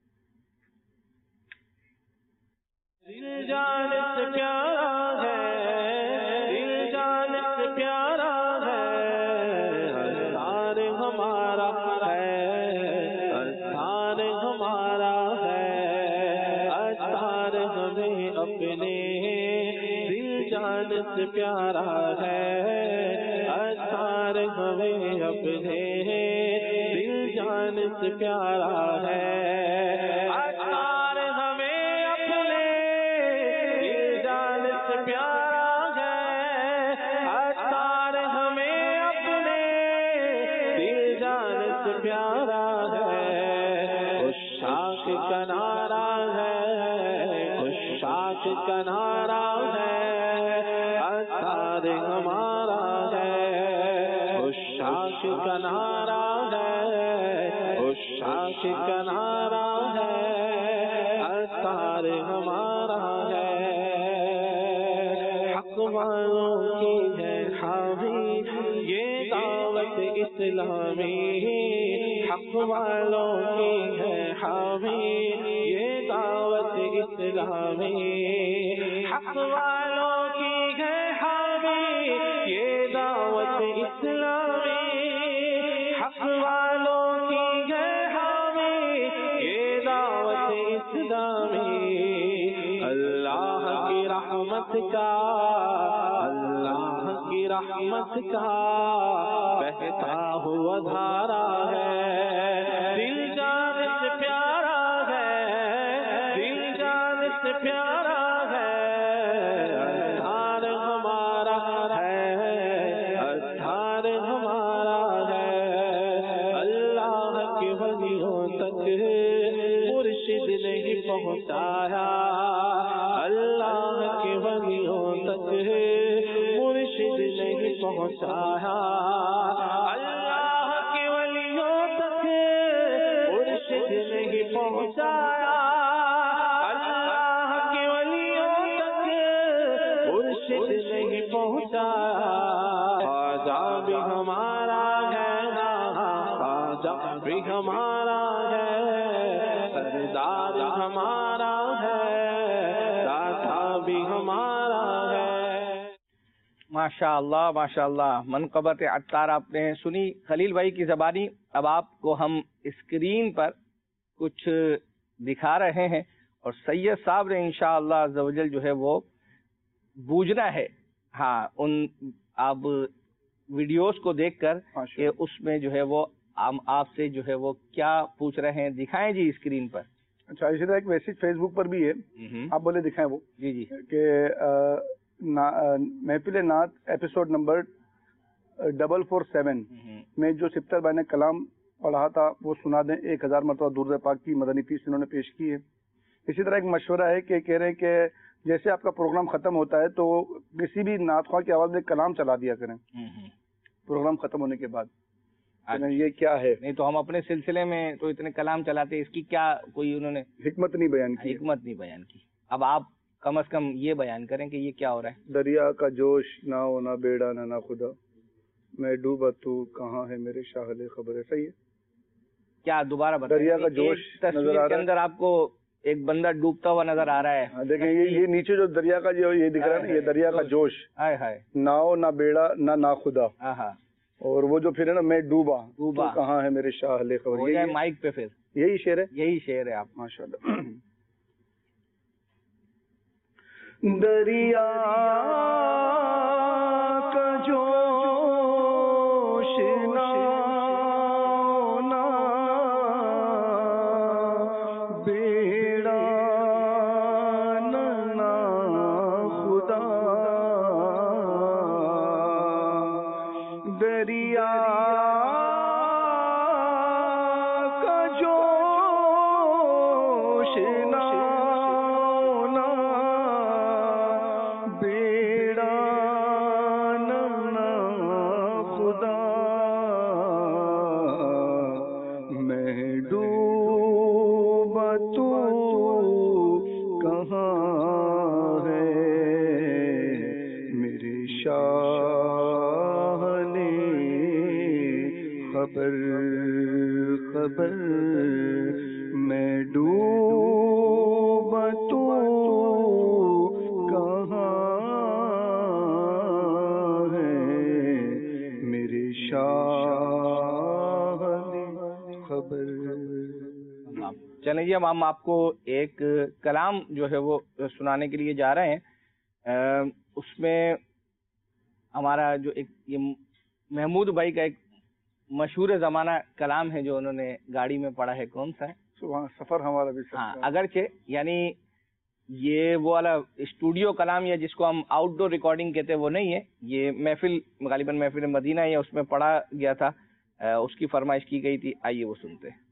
دل جان سے پیارا ہے دل جان سے پیارا ہے اسرار ہمارا ہے اسرار ہمارا ہے اسرار ہمیں اپنے دل جان سے پیارا ہے اسرار ہمیں اپنے دل جان سے پیارا ہے، اتار ہمیں اپنے دل جان سے پیارا ہے، اتار ہمیں اپنے دل جان سے پیارا ہے، عشاق کا نعرہ ہے، عشاق کا نعرہ ہے، اتار ہمارا ہے، عشاق کا نعرہ ہے، عشاق کا نعرہ ہے، اتار ہمارا ہے، حق والوں کی ہے حاوی یہ دعوت اسلامی، حق والوں کی ہے حاوی یہ دعوت اسلامی، حق والوں کی ہے حاوی یہ دعوت اسلامی، حق والوں کی ہے حاوی یہ دعوت اسلامی، اللہ کی رحمت کا اللہ کی رحمت کا بہتا ہوا دھارا ہے، دل جان سے پیارا ہے، دل جان سے پیارا ہے، اتھار ہمارا ہے، اتھار ہمارا ہے، اللہ کے ولیوں تک مرشد نہیں پہنچایا، اللہ کے ولیوں تک مرشد نہیں پہنچایا، اللہ کے ولیوں تک مرشد نہیں پہنچایا، اللہ کے ولیوں تک مرشد نہیں پہنچایا، خواجہ بھی ہمارا ہے نا، خواجہ بھی ہمارا ہے، سردار ہمارا ہے، داتا بھی ہمارا ہے۔ ماشاء اللہ ماشاء اللہ، منقبت عطار آپ نے سنی خلیل بھائی کی زبانی۔ اب آپ کو ہم اسکرین پر کچھ دکھا رہے ہیں اور سید صاحب نے انشاءاللہ عز و جل جو ہے وہ بوجھنا ہے، ہاں ان آپ ویڈیوز کو دیکھ کر کہ اس میں جو ہے وہ ہم آپ سے جو ہے وہ کیا پوچھ رہے ہیں، دکھائیں جی اسکرین پر۔ اچھا، اسی طرح ایک میسج فیس بک پر بھی ہے، آپ بولے دکھائیں وہ جی جی کہ محفل نعت episode number double four seven میں جو سپتر بھائی نے کلام پڑھا تھا وہ سنا دیں، ایک ہزار مرتبہ درود پاک کی مدنی پیس انہوں نے پیش کی ہے۔ اسی طرح ایک مشورہ ہے کہ کہہ رہے ہیں کہ جیسے آپ کا پروگرام ختم ہوتا ہے تو کسی بھی نعت خواہ کی آواز میں کلام چلا دیا کریں پروگرام ختم ہونے کے بعد۔ یہ کیا ہے؟ نہیں تو ہم اپنے سلسلے میں تو اتنے کلام چلاتے، اس کی کیا کوئی انہوں نے حکمت نہیں بیان کی، حکمت نہیں بیان کی۔ اب آپ کم از کم یہ بیان کریں کہ یہ کیا ہو رہا ہے۔ دریا کا جوش نہ ہونا بیڑا نہ نہ خدا، میں ڈوبا تو کہاں ہے میرے شاہل خبر ہے، صحیح ہے؟ کیا دوبارہ بتائیں؟ دریا کا جوش تصویر کے اندر آپ کو ایک بندہ ڈوبتا ہوا نظر آ رہا ہے، دیکھیں یہ یہ نیچے جو دریا کا جو یہ دکھ رہا ہے نا، یہ دریا کا جوش، ہائے ہائے، ناؤ نہ بیڑا نہ نہ خدا، ہاں ہاں، اور وہ جو پھر ہے نا میں ڈوبا ڈوبا تو کہاں ہے میرے شاہل خبر، ہو جائے مائک پہ پھر یہی شعر ہے، یہی شعر ہے آپ۔ ماشاء اللہ۔ دریا کا جوش نہ بیڑا نہ خدا، دریا کا جوش نہ خبر خبر میں ڈوبا تو کہاں ہے میرے شاہ خبر۔ چلیں جی، اب ہم آپ کو ایک کلام جو ہے وہ سنانے کے لیے جا رہے ہیں۔ اس میں ہمارا جو ایک یہ محمود بھائی کا ایک مشہور زمانہ کلام ہے جو انہوں نے گاڑی میں پڑھا ہے، کون سا ہے؟ سبحان سفر ہمارا بھی سفر. ہاں، اگرچہ یعنی یہ وہ والا اسٹوڈیو کلام یا جس کو ہم آؤٹ ڈور ریکارڈنگ کہتے ہیں وہ نہیں ہے، یہ محفل غالباً محفل مدینہ یا اس میں پڑھا گیا تھا، اس کی فرمائش کی گئی تھی. آئیے وہ سنتے ہیں.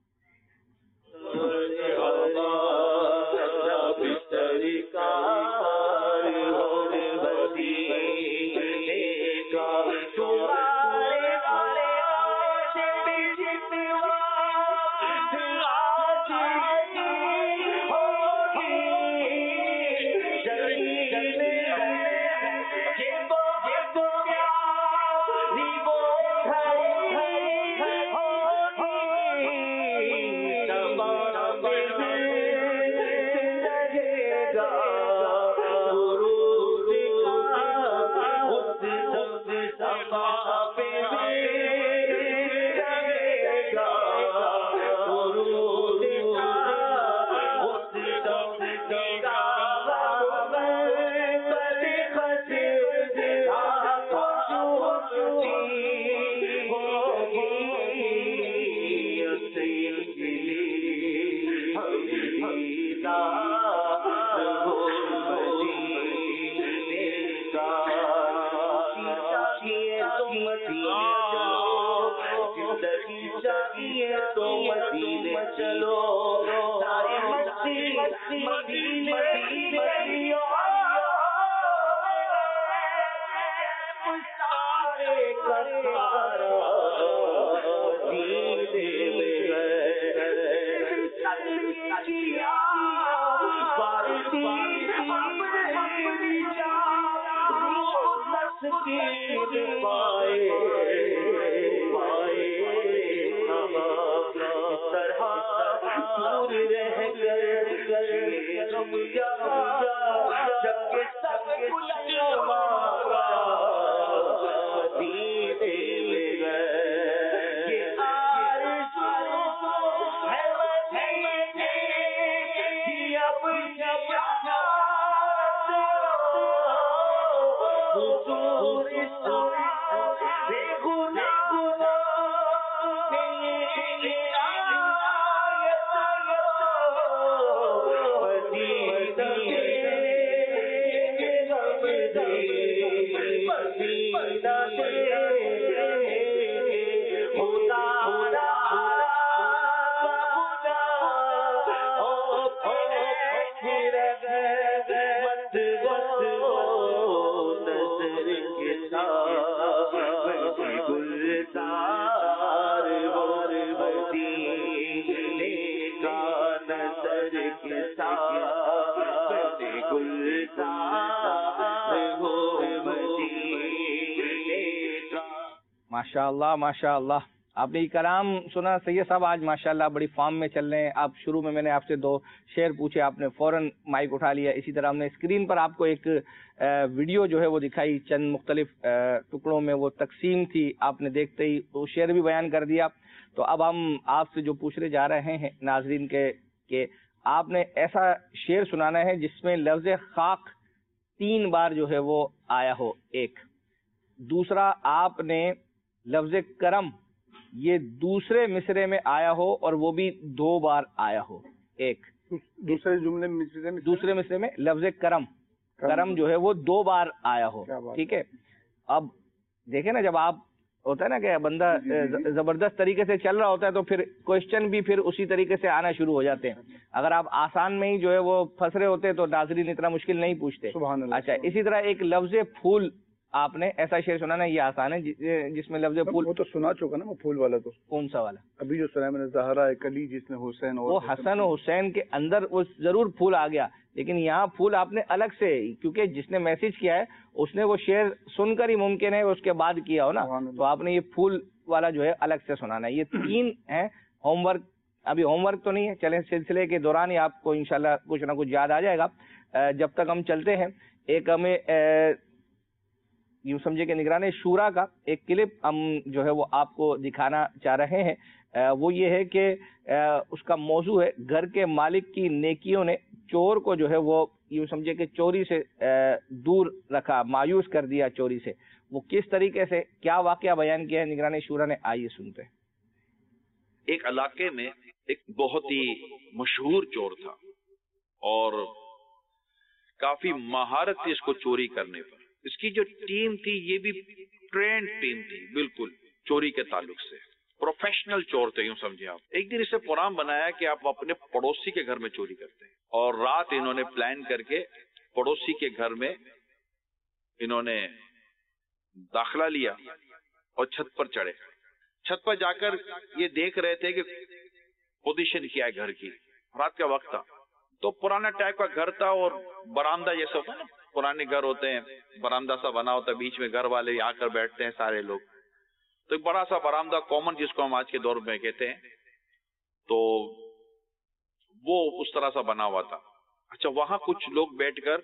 ماشاء اللہ ماشاء اللہ، آپ نے یہ کلام سنا سید صاحب. آج ماشاء اللہ بڑی فارم میں چل رہے ہیں آپ. شروع میں میں نے آپ سے دو شعر پوچھے، آپ نے فوراً مائک اٹھا لیا. اسی طرح ہم نے اسکرین پر آپ کو ایک ویڈیو جو ہے وہ دکھائی، چند مختلف ٹکڑوں میں وہ تقسیم تھی، آپ نے دیکھتے ہی وہ شعر بھی بیان کر دیا. تو اب ہم آپ سے جو پوچھنے جا رہے ہیں ناظرین کے کہ آپ نے ایسا شعر سنانا ہے جس میں لفظ خاک تین بار جو ہے وہ آیا ہو. ایک دوسرا، آپ نے لفظ کرم یہ دوسرے مصرے میں آیا ہو اور وہ بھی دو بار آیا ہو. ایک دوسرے جملے میں دوسرے مصرے میں لفظ کرم کرم جو ہے وہ دو بار آیا ہو. ٹھیک ہے، اب دیکھیں نا، جب آپ ہوتا ہے نا کہ بندہ زبردست طریقے سے چل رہا ہوتا ہے تو پھر کوشچن بھی پھر اسی طریقے سے آنا شروع ہو جاتے ہیں. اگر آپ آسان میں ہی جو ہے وہ پھنس رہے ہوتے تو ناظرین اتنا مشکل نہیں پوچھتے. اچھا، اسی طرح ایک لفظ پھول آپ نے ایسا شعر سنانا، یہ آسان ہے جس میں لفظ پھول. وہ تو سنا چکا نا وہ پھول والا. تو کون سا والا؟ ابھی جو سنا میں نے، زہرا کلی جس نے حسین، وہ حسن و حسین کے اندر وہ ضرور پھول آ گیا، لیکن یہاں پھول آپ نے الگ سے، کیونکہ جس نے میسج کیا ہے اس نے وہ شعر سن کر ہی ممکن ہے اس کے بعد کیا ہو نا، تو آپ نے یہ پھول والا جو ہے الگ سے سنانا ہے. یہ تین ہیں. ہوم ورک ابھی ہوم ورک تو نہیں ہے، چلیں سلسلے کے دوران ہی آپ کو انشاءاللہ کچھ نہ کچھ یاد آ جائے گا. جب تک ہم چلتے ہیں، ایک ہمیں یوں سمجھے کہ نگران شورا کا ایک کلپ ہم جو ہے وہ آپ کو دکھانا چاہ رہے ہیں. وہ یہ ہے کہ اس کا موضوع ہے، گھر کے مالک کی نیکیوں نے چور کو جو ہے وہ یوں سمجھے کہ چوری سے دور رکھا، مایوس کر دیا چوری سے، وہ کس طریقے سے کیا واقعہ بیان کیا ہے نگران شورا نے، آئیے سنتے ہیں۔ ایک علاقے میں ایک بہت ہی مشہور چور تھا اور کافی مہارت تھی اس کو چوری کرنے پر۔ اس کی جو ٹیم تھی یہ بھی ٹرینڈ ٹیم تھی، بالکل چوری کے تعلق سے پروفیشنل چور تھے، یوں سمجھے آپ۔ ایک دن اسے پروگرام بنایا کہ آپ اپنے پڑوسی کے گھر میں چوری کرتے ہیں، اور رات انہوں نے پلان کر کے پڑوسی کے گھر میں انہوں نے داخلہ لیا اور چھت پر چڑھے۔ چھت پر جا کر یہ دیکھ رہے تھے کہ پوزیشن کیا ہے گھر کی، رات کا وقت تھا تو پرانا ٹائپ کا گھر تھا اور برآمدہ جیسا ہوتا ہے نا، پرانے گھر ہوتے ہیں برآمدہ سا بنا ہوتا ہے، بیچ میں گھر والے آ کر بیٹھتے ہیں سارے لوگ، تو ایک بڑا سا برآمدہ کامن جس کو ہم آج کے دور میں کہتے ہیں، تو وہ اس طرح سا بنا ہوا تھا۔ اچھا، وہاں کچھ لوگ بیٹھ کر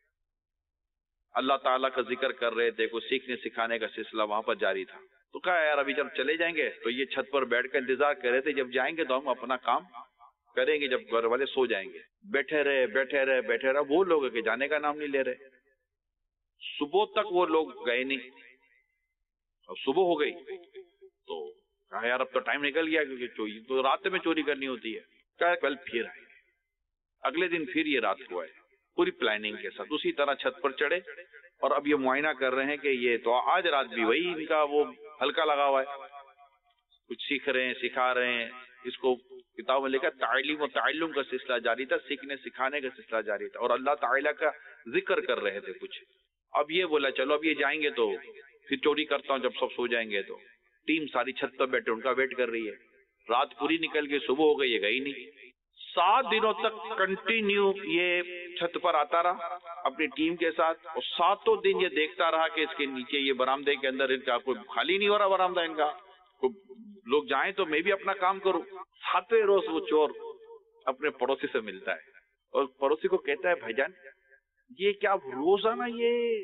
اللہ تعالیٰ کا ذکر کر رہے تھے، کوئی سیکھنے سکھانے کا سلسلہ وہاں پر جاری تھا۔ تو کہا یار ابھی جب چلے جائیں گے تو یہ چھت پر بیٹھ کر انتظار کر رہے تھے، جب جائیں گے تو ہم اپنا کام کریں گے، جب گھر والے سو جائیں گے۔ بیٹھے رہے بیٹھے رہے بیٹھے رہے وہ لوگ کہ جانے کا نام نہیں لے رہے۔ صبح تک وہ لوگ گئے نہیں، اب صبح ہو گئی تو کہا یار اب تو ٹائم نکل گیا، کیونکہ چوری تو رات میں چوری کرنی ہوتی ہے۔ کہا کل پھر آئیں گے۔ اگلے دن پھر یہ رات کو آئے پوری پلاننگ کے ساتھ، اسی طرح چھت پر چڑھے اور اب یہ معائنہ کر رہے ہیں کہ یہ تو آج رات بھی وہی ان کا وہ ہلکا لگا ہوا ہے، کچھ سیکھ رہے ہیں سکھا رہے ہیں۔ اس کو کتاب میں لکھا تعلیم و تعلم کا سلسلہ جاری تھا، سیکھنے سکھانے کا سلسلہ جاری تھا، اور اللہ تعالیٰ کا ذکر کر رہے تھے کچھ۔ اب یہ بولا چلو اب یہ جائیں گے تو پھر چوری کرتا ہوں جب سب سو جائیں گے۔ تو ٹیم ساری چھت پر بیٹھے ان کا ویٹ کر رہی ہے، رات پوری نکل گئی، صبح ہو گئی، یہ گئی نہیں۔ سات دنوں تک کنٹینیو یہ چھت پر آتا رہا اپنی ٹیم کے ساتھ، اور ساتوں دن یہ دیکھتا رہا کہ اس کے نیچے یہ برآمدے کے اندر ان کا کوئی خالی نہیں ہو رہا، برآمدہ ان کا لوگ جائیں تو میں بھی اپنا کام کروں۔ ساتویں روز وہ چور اپنے پڑوسی سے ملتا ہے اور پڑوسی کو کہتا ہے بھائی جان یہ کیا روزانہ یہ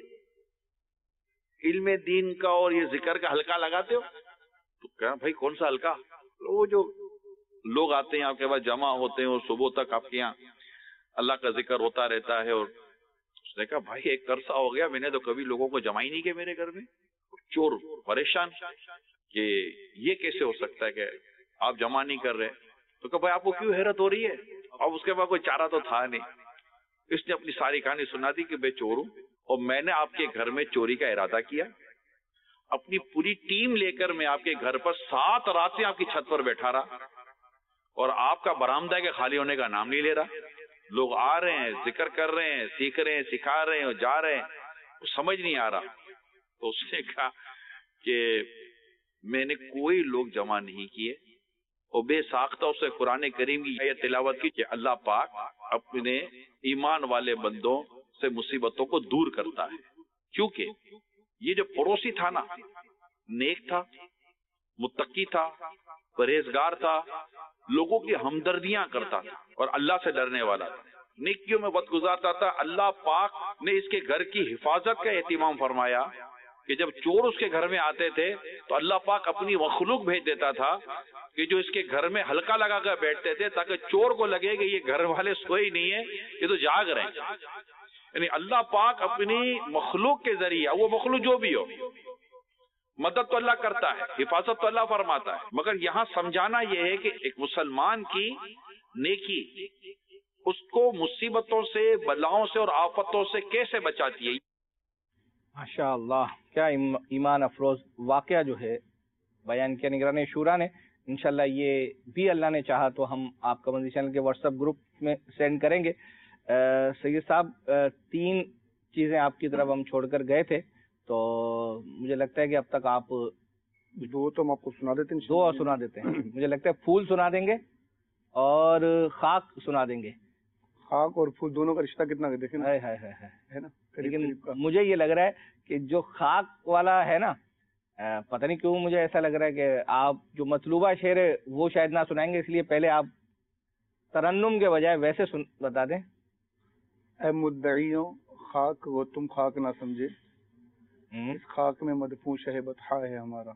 علم دین کا اور یہ ذکر کا حلقہ لگاتے ہو؟ تو کہا بھائی کون سا حلقہ؟ وہ جو لوگ آتے ہیں آپ کے پاس جمع ہوتے ہیں اور صبح تک آپ کے یہاں اللہ کا ذکر ہوتا رہتا ہے۔ اور اس نے کہا بھائی ایک عرصہ ہو گیا میں نے تو کبھی لوگوں کو جمع ہی نہیں کیا میرے گھر میں۔ چور پریشان کہ یہ کیسے ہو سکتا ہے کہ آپ جمع نہیں کر رہے؟ تو کہا بھائی آپ کو کیوں حیرت ہو رہی ہے؟ اب اس کے بعد کوئی چارہ تو تھا نہیں، اس نے اپنی ساری کہانی سنا دی کہ میں چور ہوں اور میں نے آپ کے گھر میں چوری کا ارادہ کیا، اپنی پوری ٹیم لے کر میں آپ کے گھر پر سات راتیں آپ کی چھت پر بیٹھا رہا اور آپ کا برآمدہ کے خالی ہونے کا نام نہیں لے رہا۔ لوگ آ رہے ہیں، ذکر کر رہے ہیں، سیکھ رہے ہیں، سکھا رہے ہیں اور جا رہے ہیں، سمجھ نہیں آ رہا۔ تو اس نے کہا کہ میں نے کوئی لوگ جمع نہیں کیے، اور بے ساختہ اسے قرآن کریم کی آیت تلاوت کی کہ اللہ پاک اپنے ایمان والے بندوں سے مصیبتوں کو دور کرتا ہے، کیونکہ یہ جو پڑوسی تھا نا نیک تھا، متقی تھا، پرہیزگار تھا، لوگوں کی ہمدردیاں کرتا تھا اور اللہ سے ڈرنے والا تھا، نیکیوں میں وقت گزارتا تھا۔ اللہ پاک نے اس کے گھر کی حفاظت کا اہتمام فرمایا کہ جب چور اس کے گھر میں آتے تھے تو اللہ پاک اپنی مخلوق بھیج دیتا تھا کہ جو اس کے گھر میں ہلکا لگا کر بیٹھتے تھے تاکہ چور کو لگے کہ یہ گھر والے سوئے نہیں ہیں، یہ تو جاگ رہے ہیں۔ یعنی اللہ پاک اپنی مخلوق کے ذریعہ، وہ مخلوق جو بھی ہو، مدد تو اللہ کرتا ہے، حفاظت تو اللہ فرماتا ہے، مگر یہاں سمجھانا یہ ہے کہ ایک مسلمان کی نیکی اس کو مصیبتوں سے، بلاؤں سے اور آفتوں سے کیسے بچاتی ہے۔ ماشاء اللہ، کیا ایمان افروز واقعہ جو ہے بیان کیا نگران شورا نے۔ انشاءاللہ یہ بھی اللہ نے چاہا تو ہم آپ کا مدنی چینل کے واٹس ایپ گروپ میں سینڈ کریں گے۔ سید صاحب، تین چیزیں آپ کی طرف ہم چھوڑ کر گئے تھے، تو مجھے لگتا ہے کہ اب تک آپ دو تو ہم آپ کو سنا دیتے ہیں، دو اور سنا دیتے ہیں۔ مجھے لگتا ہے پھول سنا دیں گے اور خاک سنا دیں گے۔ خاک اور پھول دونوں کا رشتہ کتنا ہے دیکھیں ہے ہے ہے ہے نا، لیکن مجھے یہ لگ رہا ہے کہ جو خاک والا ہے نا، پتہ نہیں کیوں مجھے ایسا لگ رہا ہے کہ آپ جو مطلوبہ شعر ہے وہ شاید نہ سنائیں گے، اس لیے پہلے آپ ترنم کے بجائے ویسے سن بتا دیں۔ اے مدعیوں خاک وہ تم خاک نہ سمجھے، اس خاک میں مدفون شہ بطحا ہے ہمارا۔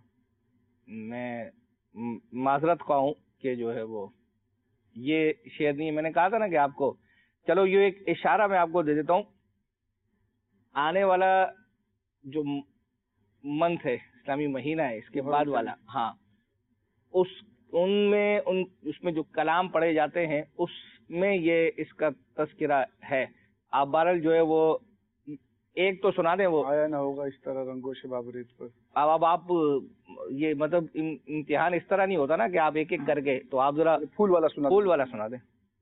میں معذرت خواہ ہوں کہ جو ہے وہ یہ شعر نہیں، میں نے کہا تھا نا کہ آپ کو چلو یہ ایک اشارہ میں آپ کو دے دیتا ہوں. آنے والا جو منتھ ہے اسلامی مہینہ ہے اس کے بعد والا, ہاں اس ان میں ان اس میں جو کلام پڑھے جاتے ہیں اس میں یہ اس کا تذکرہ ہے. آپ بہرحال جو ہے وہ ایک تو سنا دیں, وہ آیا نہ ہوگا اس طرح رنگو شباب ریت پر. اب اب آپ یہ مطلب امتحان اس طرح نہیں ہوتا نا کہ آپ ایک ایک کر کے, تو آپ ذرا پھول والا سنا پھول والا سنا دیں.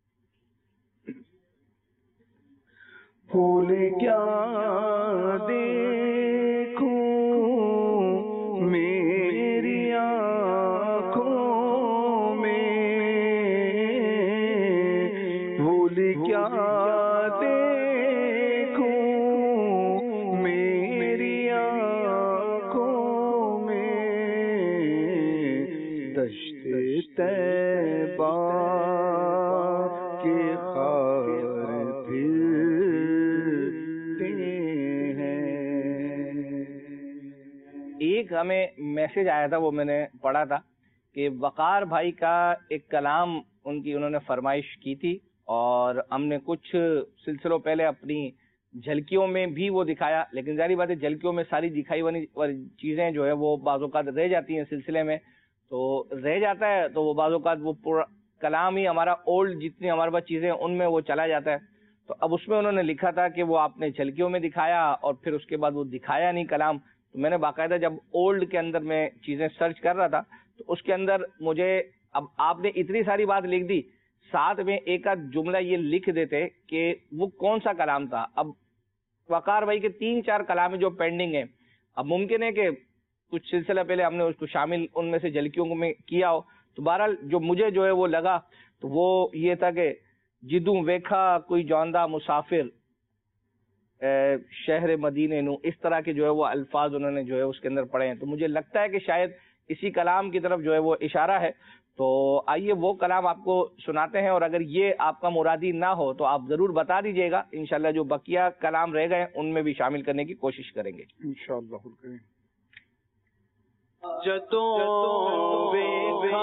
پھول کیا دیکھوں میری آنکھوں میں, پھول کیا دیکھوں میری آنکھوں میں, دشت طیبہ کے خار ایک ہمیں میسج آیا تھا, وہ میں نے پڑھا تھا کہ وقار بھائی کا ایک کلام ان کی انہوں نے فرمائش کی تھی, اور ہم نے کچھ سلسلوں پہلے اپنی جھلکیوں میں بھی وہ دکھایا, لیکن ظاہری بات ہے جھلکیوں میں ساری دکھائی والی چیزیں جو ہے وہ بعض اوقات رہ جاتی ہیں سلسلے میں, تو رہ جاتا ہے تو وہ بعض اوقات وہ پورا کلام ہی ہمارا اولڈ جتنی ہمارے پاس چیزیں ان میں وہ چلا جاتا ہے. تو اب اس میں انہوں نے لکھا تھا کہ وہ آپ نے جھلکیوں میں دکھایا اور پھر اس کے بعد وہ دکھایا نہیں کلام. تو میں نے باقاعدہ جب اولڈ کے اندر میں چیزیں سرچ کر رہا تھا تو اس کے اندر مجھے, اب آپ نے اتنی ساری بات لکھ دی, ساتھ میں ایک آدھ جملہ یہ لکھ دیتے کہ وہ کون سا کلام تھا. اب وقار بھائی کے تین چار کلام جو پینڈنگ ہیں, اب ممکن ہے کہ کچھ سلسلہ پہلے ہم نے اس کو شامل ان میں سے جھلکیوں میں کیا ہو, تو بہرحال جو مجھے جو ہے وہ لگا تو وہ یہ تھا کہ جدوں ویکھا کوئی جاندہ مسافر شہر مدینے نو, اس طرح کے جو ہے وہ الفاظ انہوں نے جو ہے اس کے اندر پڑھے ہیں. تو مجھے لگتا ہے کہ شاید اسی کلام کی طرف جو ہے وہ اشارہ ہے. تو آئیے وہ کلام آپ کو سناتے ہیں, اور اگر یہ آپ کا مرادی نہ ہو تو آپ ضرور بتا دیجئے گا, انشاءاللہ جو بقیہ کلام رہ گئے ان میں بھی شامل کرنے کی کوشش کریں گے انشاءاللہ. جدوں ویکھا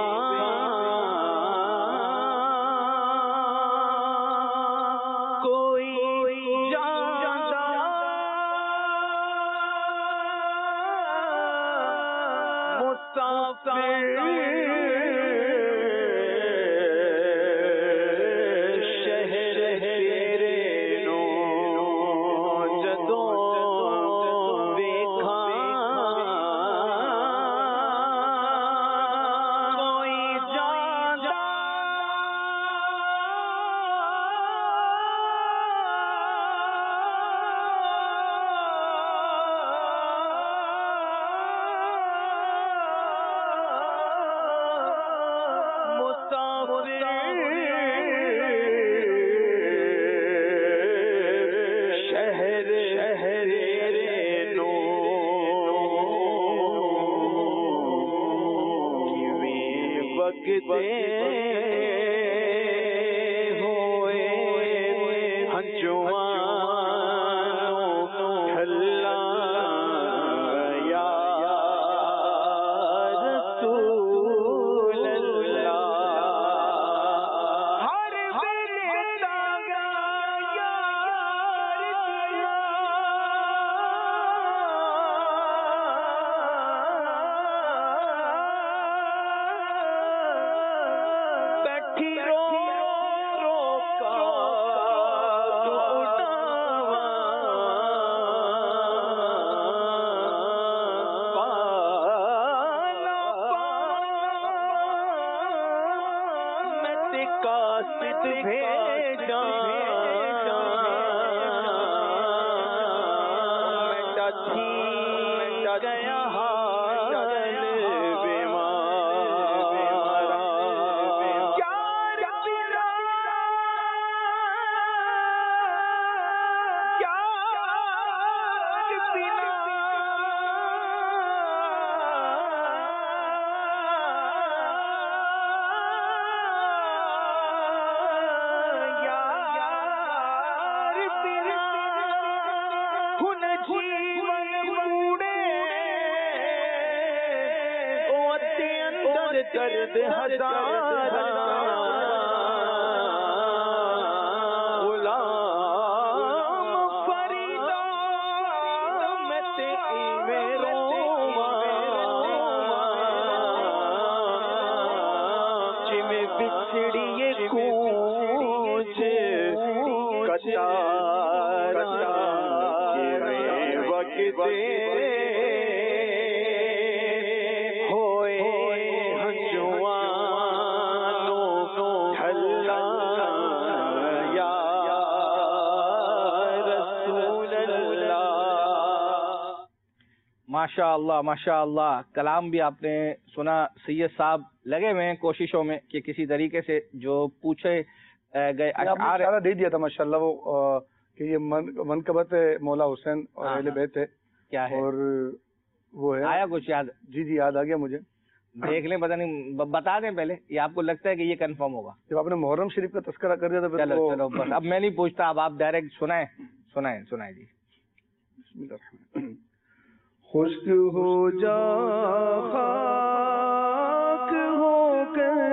درد ہزار غلام بچھڑیے کوچ کچارا کے وقت ہوئے ہنجوانوں ڈھلا یا رسول اللہ. ماشاء اللہ ماشاء اللہ. کلام بھی آپ نے سنا. سید صاحب لگے ہوئے ہیں کوششوں میں کہ کسی طریقے سے جو پوچھے گئے اشعار اشارہ دے دیا تھا ماشاءاللہ وہ کہ یہ منقبت مولا حسین اور اہل بیت ہے. کیا ہے اور وہ ہے آیا کچھ یاد؟ جی جی یاد آ گیا مجھے. دیکھ لیں, پتہ نہیں بتا دیں پہلے, یہ آپ کو لگتا ہے کہ یہ کنفرم ہوگا؟ جب آپ نے محرم شریف کا تذکرہ کر دیا تھا. چلو چلو بس اب میں نہیں پوچھتا, اب آپ ڈائریکٹ سنائیں سنائیں سنائیں جی. بسم اللہ الرحمن الرحیم. خشک ہو جا خاک ہو کر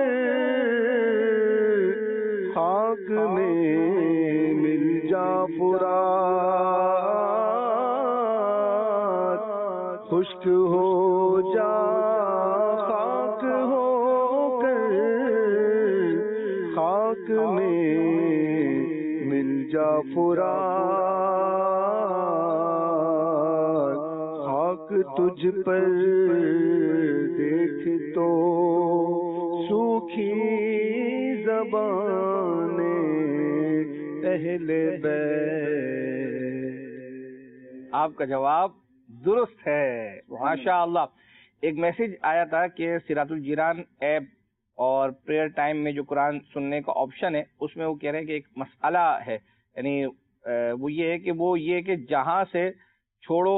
خاک میں مل جا فرات. خشک ہو جا خاک ہو کر خاک میں مل جا فرات. تجھ پر دیکھ تو سوکھی زبان اہل بیت. آپ کا جواب درست ہے ماشاء اللہ. ایک میسج آیا تھا کہ سراۃ الجیران ایپ اور پریئر ٹائم میں جو قرآن سننے کا آپشن ہے اس میں وہ کہہ رہے ہیں کہ ایک مسئلہ ہے, یعنی وہ یہ ہے کہ وہ یہ کہ جہاں سے چھوڑو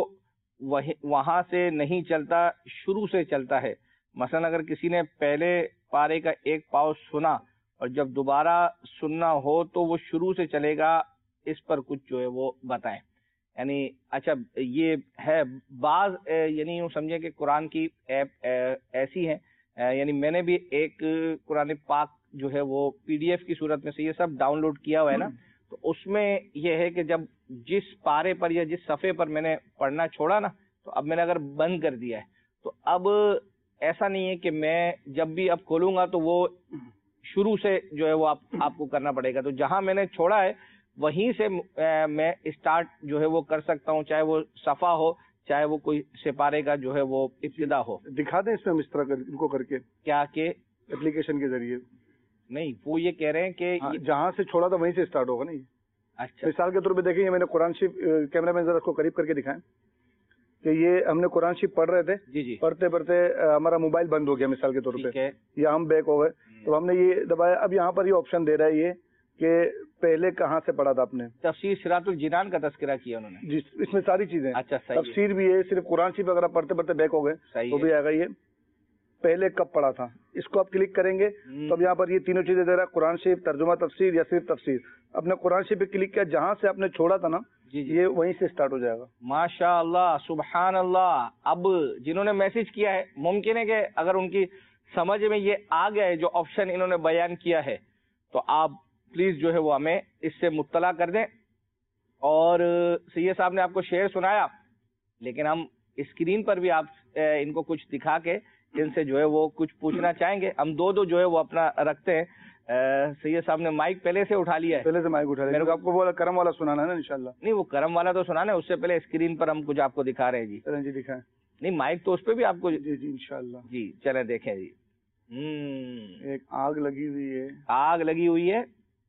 وہاں سے نہیں چلتا, شروع سے چلتا ہے. مثلا اگر کسی نے پہلے پارے کا ایک پاؤ سنا اور جب دوبارہ سننا ہو تو وہ شروع سے چلے گا, اس پر کچھ جو ہے وہ بتائیں. یعنی اچھا یہ ہے بعض یعنی یوں سمجھیں کہ قرآن کی ایپ ایسی ہیں, یعنی میں نے بھی ایک قرآن پاک جو ہے وہ پی ڈی ایف کی صورت میں سے یہ سب ڈاؤن لوڈ کیا ہوا ہے نا, تو اس میں یہ ہے کہ جب جس پارے پر یا جس صفحے پر میں نے پڑھنا چھوڑا نا, تو اب میں نے اگر بند کر دیا ہے تو اب ایسا نہیں ہے کہ میں جب بھی اب کھولوں گا تو وہ شروع سے جو ہے وہ آپ آپ کو کرنا پڑے گا. تو جہاں میں نے چھوڑا ہے وہیں سے میں اسٹارٹ جو ہے وہ کر سکتا ہوں, چاہے وہ صفحہ ہو چاہے وہ کوئی سپارے کا جو ہے وہ ابتدا ہو. دکھا دیں اس میں اس طرح ان کو کر کے کیا کہ اپلیکیشن کے ذریعے نہیں, وہ یہ کہہ رہے ہیں کہ جہاں سے چھوڑا تھا وہیں سے اسٹارٹ ہوگا. نہیں اچھا, مثال کے طور پہ دیکھیں, یہ میں نے قرآن شریف کیمرہ مین ذرا اس کو قریب کر کے دکھائیں کہ یہ ہم نے قرآن شریف پڑھ رہے تھے, جی جی پڑھتے پڑھتے ہمارا موبائل بند ہو گیا مثال کے طور پہ, یا ہم بیک ہو گئے, تو ہم نے یہ دبایا. اب یہاں پر یہ آپشن دے رہا ہے یہ کہ پہلے کہاں سے پڑھا تھا آپ نے. تفسیر سراۃ الجنان کا تذکرہ کیا انہوں نے, جی اس میں ساری چیزیں. اچھا صحیح, تفسیر بھی ہے, صرف قرآن شریف اگر آپ پڑھتے پڑھتے بیک ہو گئے تو بھی آئے گا. یہ پہلے کب پڑھا تھا, اس کو آپ کلک کریں گے تو اب یہاں پر یہ تینوں چیزیں دے رہا ہے, قرآن شریف, ترجمہ تفسیر یا صرف تفسیر. آپ نے قرآن شریف پہ کلک کیا, جہاں سے آپ نے چھوڑا تھا نا یہ وہیں سے اسٹارٹ ہو جائے گا. ماشاء اللہ سبحان اللہ. اب جنہوں نے میسج کیا ہے ممکن ہے کہ اگر ان کی سمجھ میں یہ آ گیا ہے جو آپشن انہوں نے بیان کیا ہے, تو آپ پلیز جو ہے وہ ہمیں اس سے مطلع کر دیں. اور سید صاحب نے آپ کو شعر سنایا, لیکن ہم اسکرین پر بھی آپ ان کو کچھ دکھا کے ان سے جو ہے وہ کچھ پوچھنا چاہیں گے. ہم دو دو جو ہے وہ اپنا رکھتے ہیں. سید صاحب نے مائک پہلے سے اٹھا لیا ہے, پہلے سے مائک اٹھا لیا. آپ کو وہ کرم والا سنانا ہے نا انشاءاللہ. نہیں وہ کرم والا تو سنانا ہے, اس سے پہلے اسکرین پر ہم کچھ آپ کو دکھا رہے ہیں. جی چلیں جی دکھائیں. نہیں مائک تو اس پہ بھی آپ کو, جی جی انشاءاللہ. جی چلیں دیکھیں جی. ایک آگ لگی ہوئی ہے, آگ لگی ہوئی ہے,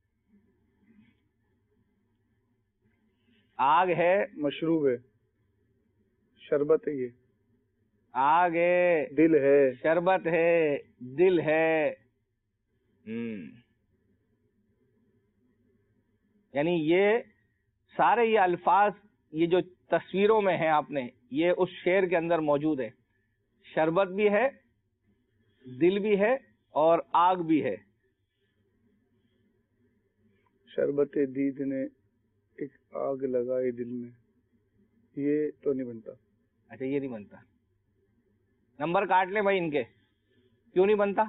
آگ ہے, مشروب ہے, شربت ہے, یہ آگ ہے, دل ہے, شربت ہے, دل ہے. ہم یعنی یہ سارے یہ الفاظ یہ جو تصویروں میں ہیں آپ نے, یہ اس شعر کے اندر موجود ہے. شربت بھی ہے, دل بھی ہے اور آگ بھی ہے. شربت دید نے ایک آگ لگائی دل میں, یہ تو نہیں بنتا. اچھا یہ نہیں بنتا, نمبر کاٹ لیں بھائی ان کے. کیوں نہیں بنتا؟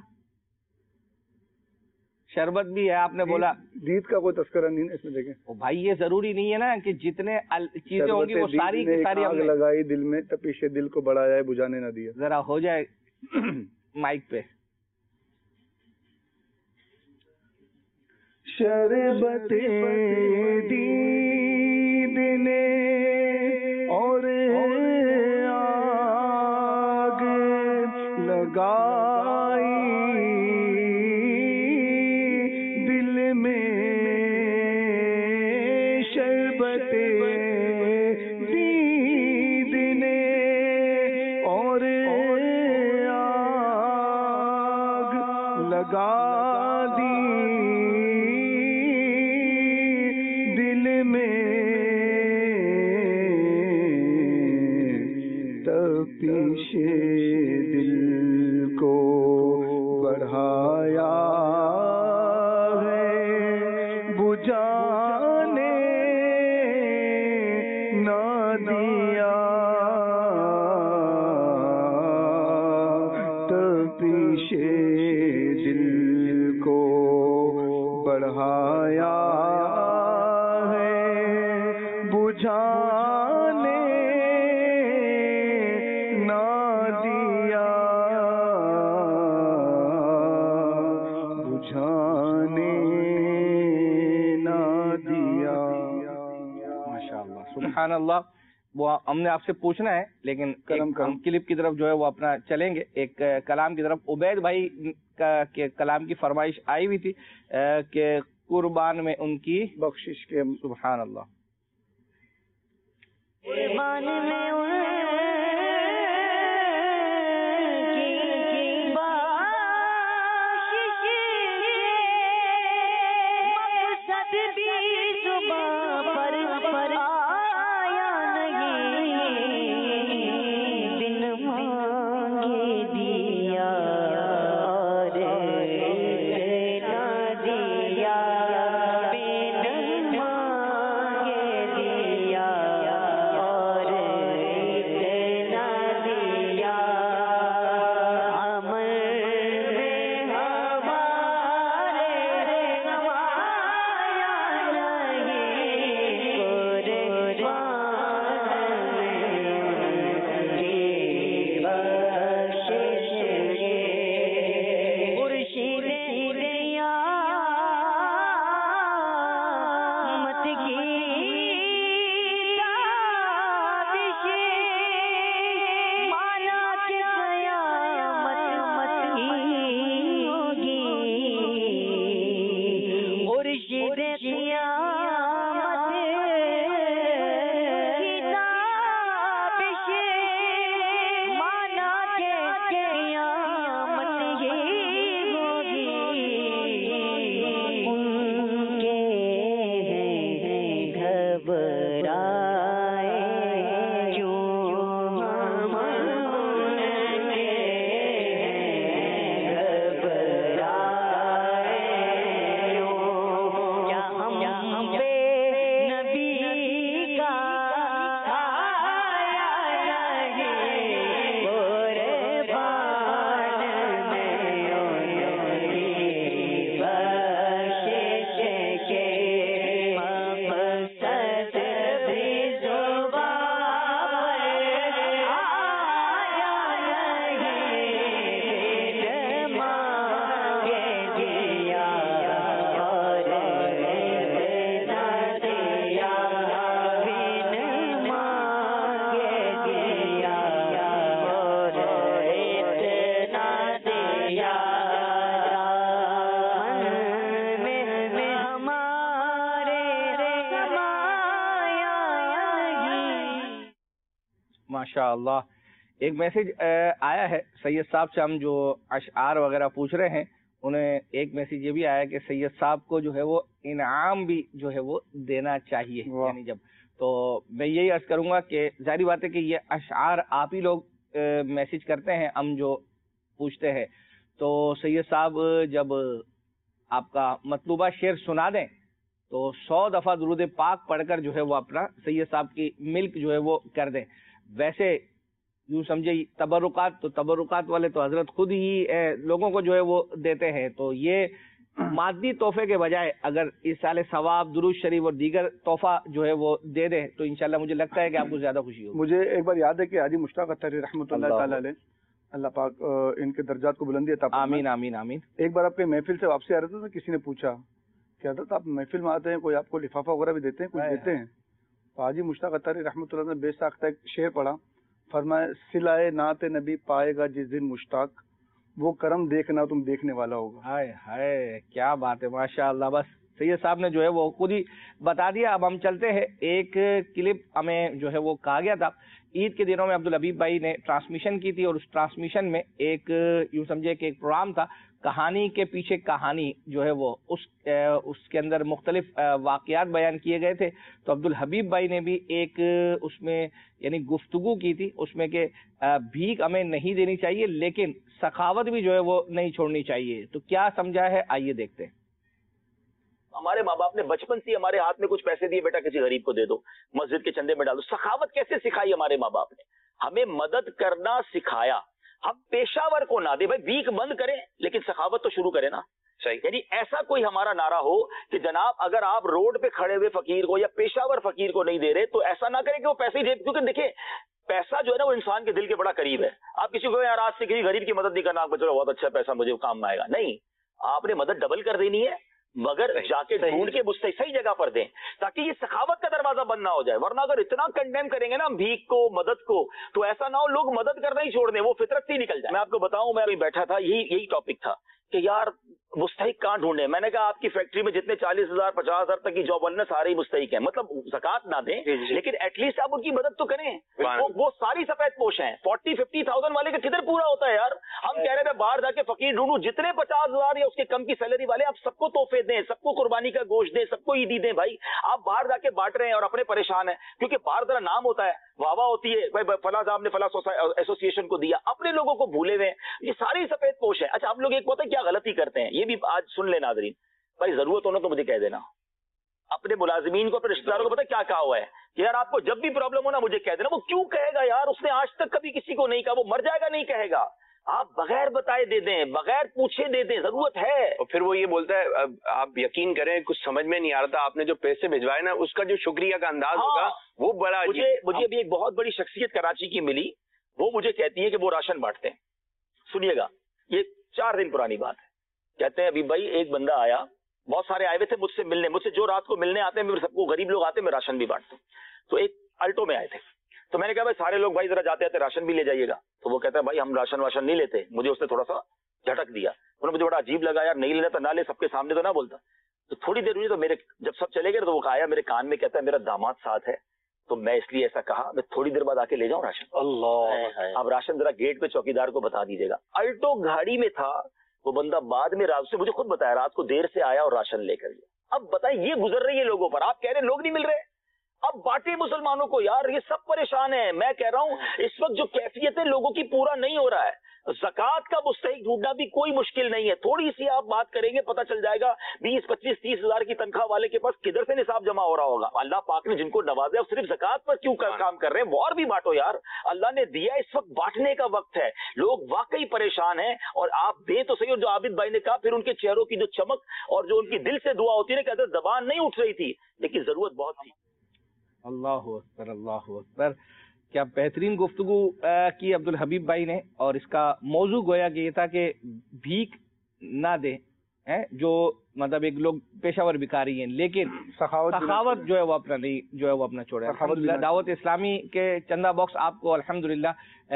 شربت بھی ہے آپ نے بولا, دید کا کوئی تذکرہ نہیں ہے اس میں. دیکھیں بھائی یہ ضروری نہیں ہے نا کہ جتنے چیزیں ہوں گی وہ ساری کی ساری آگ لگائی دل میں, تپش دل کو بڑھایا بجھانے نہ دیا. ذرا ہو جائے مائک پہ. شربت دید نے اور آگ لگائی دل میں، شربت دید نے اور آگ لگا دی دل میں، تپش دل کو بڑھایا ہے، بجھانے نہ دیا، تپش دل کو بڑھایا ہے، بجھانے نہ دیا، بجھانے نہ دیا۔ ماشاء اللہ، سبحان اللہ۔ وہ ہم نے آپ سے پوچھنا ہے لیکن ایک ہم کلپ کی طرف جو ہے وہ اپنا چلیں گے، ایک کلام کی طرف۔ عبید بھائی کا کے کلام کی فرمائش آئی ہوئی تھی کہ قربان میں ان کی بخشش کے، سبحان اللہ۔ قربان میں ماشاء اللہ۔ ایک میسج آیا ہے سید صاحب سے، ہم جو اشعار وغیرہ پوچھ رہے ہیں انہیں ایک میسج یہ بھی آیا کہ سید صاحب کو جو ہے وہ انعام بھی جو ہے وہ دینا چاہیے، یعنی جب تو میں یہی عرض کروں گا کہ ظاہری بات ہے کہ یہ اشعار آپ ہی لوگ میسج کرتے ہیں، ہم جو پوچھتے ہیں، تو سید صاحب جب آپ کا مطلوبہ شعر سنا دیں تو سو دفعہ درود پاک پڑھ کر جو ہے وہ اپنا سید صاحب کی ملک جو ہے وہ کر دیں۔ ویسے یوں سمجھے تبرکات تو تبرکات والے تو حضرت خود ہی لوگوں کو جو ہے وہ دیتے ہیں، تو یہ مادی تحفے کے بجائے اگر ایصال ثواب، درود شریف اور دیگر تحفہ جو ہے وہ دے دیں تو انشاءاللہ مجھے لگتا ہے کہ آپ کو زیادہ خوشی ہوگی۔ مجھے ایک بار یاد ہے کہ حاجی مشتاق اطہری رحمۃ اللہ تعالی علیہ، اللہ پاک ان کے درجات کو بلندی عطا فرمائے۔ آمین آمین آمین۔ ایک بار آپ کے محفل سے واپسی آ رہے تھے تو کسی نے پوچھا کہ کہ حضرت آپ محفل میں آتے ہیں، کوئی آپ کو لفافہ وغیرہ بھی دیتے ہیں، کچھ دیتے ہیں؟ تو حاجی مشتاق اطہری رحمۃ اللہ نے بے ساختہ ایک شعر پڑھا، فرمایا سلائے نعت نبی پائے گا جس دن مشتاق، وہ کرم دیکھنا تم دیکھنے والا ہوگا۔ ہائے ہائے کیا بات ہے، ماشاء اللہ۔ بس سید صاحب نے جو ہے وہ خود ہی بتا دیا۔ اب ہم چلتے ہیں، ایک کلپ ہمیں جو ہے وہ کہا گیا تھا عید کے دنوں میں عبدالحبیب بھائی نے ٹرانسمیشن کی تھی، اور اس ٹرانسمیشن میں ایک یوں سمجھے کہ ایک پروگرام تھا کہانی کے پیچھے کہانی جو ہے وہ اس اس کے اندر مختلف واقعات بیان کیے گئے تھے۔ تو عبدالحبیب بھائی نے بھی ایک اس میں یعنی گفتگو کی تھی اس میں کہ بھیک ہمیں نہیں دینی چاہیے لیکن سخاوت بھی جو ہے وہ نہیں چھوڑنی چاہیے۔ تو کیا سمجھا ہے، آئیے دیکھتے ہیں۔ ہمارے ماں باپ نے بچپن سے ہمارے ہاتھ میں کچھ پیسے دیے، بیٹا کسی غریب کو دے دو، مسجد کے چندے میں ڈال دو۔ سخاوت کیسے سکھائی ہمارے ماں باپ نے؟ ہمیں مدد کرنا سکھایا۔ ہم پیشاور کو نہ دے، بھائی بھیک بند کریں لیکن سخاوت تو شروع کریں نا۔ صحیح، یعنی ایسا کوئی ہمارا نعرہ ہو کہ جناب اگر آپ روڈ پہ کھڑے ہوئے فقیر کو یا پیشاور فقیر کو نہیں دے رہے تو ایسا نہ کریں کہ وہ پیسے ہی دے، کیونکہ دیکھیں پیسہ جو ہے نا وہ انسان کے دل کے بڑا قریب ہے۔ آپ کسی کو یار آج سے کسی غریب کی مدد نہیں کرنا، آپ کو چلو بہت اچھا پیسہ مجھے کام میں آئے گا، نہیں، آپ نے مدد ڈبل کر دینی ہے، مگر جا کے ڈھونڈ کے مجھ سے صحیح جگہ پر دیں تاکہ یہ سخاوت کا دروازہ بند نہ ہو جائے۔ ورنہ اگر اتنا کنڈیم کریں گے نا بھیک کو، مدد کو، تو ایسا نہ ہو لوگ مدد کرنا ہی چھوڑ دیں، وہ فطرت سے ہی نکل جائے۔ میں آپ کو بتاؤں، میں ابھی بیٹھا تھا، یہی یہی ٹاپک تھا کہ یار مستحق کہاں ڈھونڈے۔ میں نے کہا آپ کی فیکٹری میں جتنے چالیس ہزار پچاس ہزار تک کی جاب والے سارے ہی مستحق ہیں، مطلب زکات نہ دیں لیکن ایٹ لیسٹ آپ ان کی مدد تو کریں۔ وہ, وہ ساری سفید پوش ہیں، فورٹی ففٹی تھاؤزینڈ والے کا کدھر پورا ہوتا ہے یار؟ ہم کہہ رہے تھے باہر جا کے فقیر ڈھونڈوں، جتنے پچاس ہزار یا اس کے کم کی سیلری والے آپ سب کو تحفے دیں، سب کو قربانی کا گوشت دیں، سب کو عیدی دیں۔ بھائی آپ باہر جا کے بانٹ رہے ہیں اور اپنے پریشان ہیں، کیونکہ باہر ذرا نام ہوتا ہے، واہ واہ ہوتی ہے، بھائی فلاں صاحب نے فلاں ایسوسیشن کو دیا، اپنے لوگوں کو بھولے ہوئے ہیں۔ یہ ساری سفید پوش ہے۔ اچھا ہم لوگ ایک پتہ کیا غلطی کرتے ہیں، یہ بھی آج سن لے ناظرین، بھائی ضرورت ہونا تو مجھے کہہ دینا، اپنے ملازمین کو، اپنے رشتہ داروں کو پتہ کیا کہا ہوا ہے کہ یار آپ کو جب بھی پرابلم ہو نا مجھے کہہ دینا۔ وہ کیوں کہے گا یار؟ اس نے آج تک کبھی کسی کو نہیں کہا، وہ مر جائے گا نہیں کہے گا۔ آپ بغیر بتائے دے دیں، بغیر پوچھے دے دیں، ضرورت ہے۔ اور پھر وہ یہ بولتا ہے آپ یقین کریں کچھ سمجھ میں نہیں آ رہا تھا، آپ نے جو پیسے بھجوائے نا اس کا جو شکریہ کا انداز ہوگا وہ بڑا عجیب۔ مجھے مجھے ابھی ایک بہت بڑی شخصیت کراچی کی ملی، وہ مجھے کہتی ہے کہ وہ راشن بانٹتے ہیں۔ سنیے گا، یہ چار دن پرانی بات ہے۔ کہتے ہیں ابھی بھائی ایک بندہ آیا، بہت سارے آئے ہوئے تھے مجھ سے ملنے، مجھ سے جو رات کو ملنے آتے ہیں میں سب کو، غریب لوگ آتے ہیں میں راشن بھی بانٹتا ہوں۔ تو ایک الٹو میں آئے تھے، تو میں نے کہا بھائی سارے لوگ بھائی ذرا جاتے آتے راشن بھی لے جائیے گا۔ تو وہ کہتا ہے بھائی ہم راشن واشن نہیں لیتے۔ مجھے اس نے تھوڑا سا جھٹک دیا، انہوں نے مجھے بڑا عجیب لگا، یار نہیں لینا تو نہ لے، سب کے سامنے تو نہ بولتا۔ تو تھوڑی دیر ہوئی تو میرے جب سب چلے گئے تو وہ آیا میرے کان میں، کہتا ہے میرا داماد ساتھ ہے تو میں اس لیے ایسا کہا میں تھوڑی دیر بعد آ کے لے جاؤں راشن۔ اللہ، اب راشن ذرا گیٹ پہ چوکیدار کو بتا دیجیے گا۔ الٹو گاڑی میں تھا وہ بندہ، بعد میں رات سے مجھے خود بتایا رات کو دیر سے آیا اور راشن لے کر گیا۔ اب بتائیں یہ گزر رہی ہے لوگوں پر، آپ کہہ رہے ہیں لوگ نہیں مل رہے، اب بانٹے مسلمانوں کو یار، یہ سب پریشان ہیں۔ میں کہہ رہا ہوں اس وقت جو کیفیت ہے لوگوں کی پورا نہیں ہو رہا ہے۔ زکات کا مستحق ڈھونڈنا بھی کوئی مشکل نہیں ہے، تھوڑی سی آپ بات کریں گے پتہ چل جائے گا بیس پچیس تیس ہزار کی تنخواہ والے کے پاس کدھر سے نصاب جمع ہو رہا ہوگا۔ اللہ پاک نے جن کو نوازا ہے صرف زکات پر کیوں کام کر رہے ہیں؟ وہ اور بھی بانٹو یار، اللہ نے دیا، اس وقت بانٹنے کا وقت ہے۔ لوگ واقعی پریشان ہیں اور آپ دیں تو صحیح۔ اور جو عابد بھائی نے کہا پھر ان کے چہروں کی جو چمک اور جو ان کی دل سے دعا ہوتی ہے نا، کہتے زبان نہیں اٹھ رہی تھی لیکن ضرورت بہت تھی۔ اللہ اکبر، اللہ اکبر، کیا بہترین گفتگو کی عبدالحبیب بھائی نے۔ اور اس کا موضوع گویا کہ یہ تھا کہ بھیک نہ دیں، جو مطلب ایک لوگ پیشہ ور بھکاری ہیں لیکن سخاوت سخاوت جو ہے وہ اپنا نہیں جو ہے وہ اپنا چھوڑے۔ الحمدللہ دعوت اسلامی کے چندہ باکس آپ کو الحمدللہ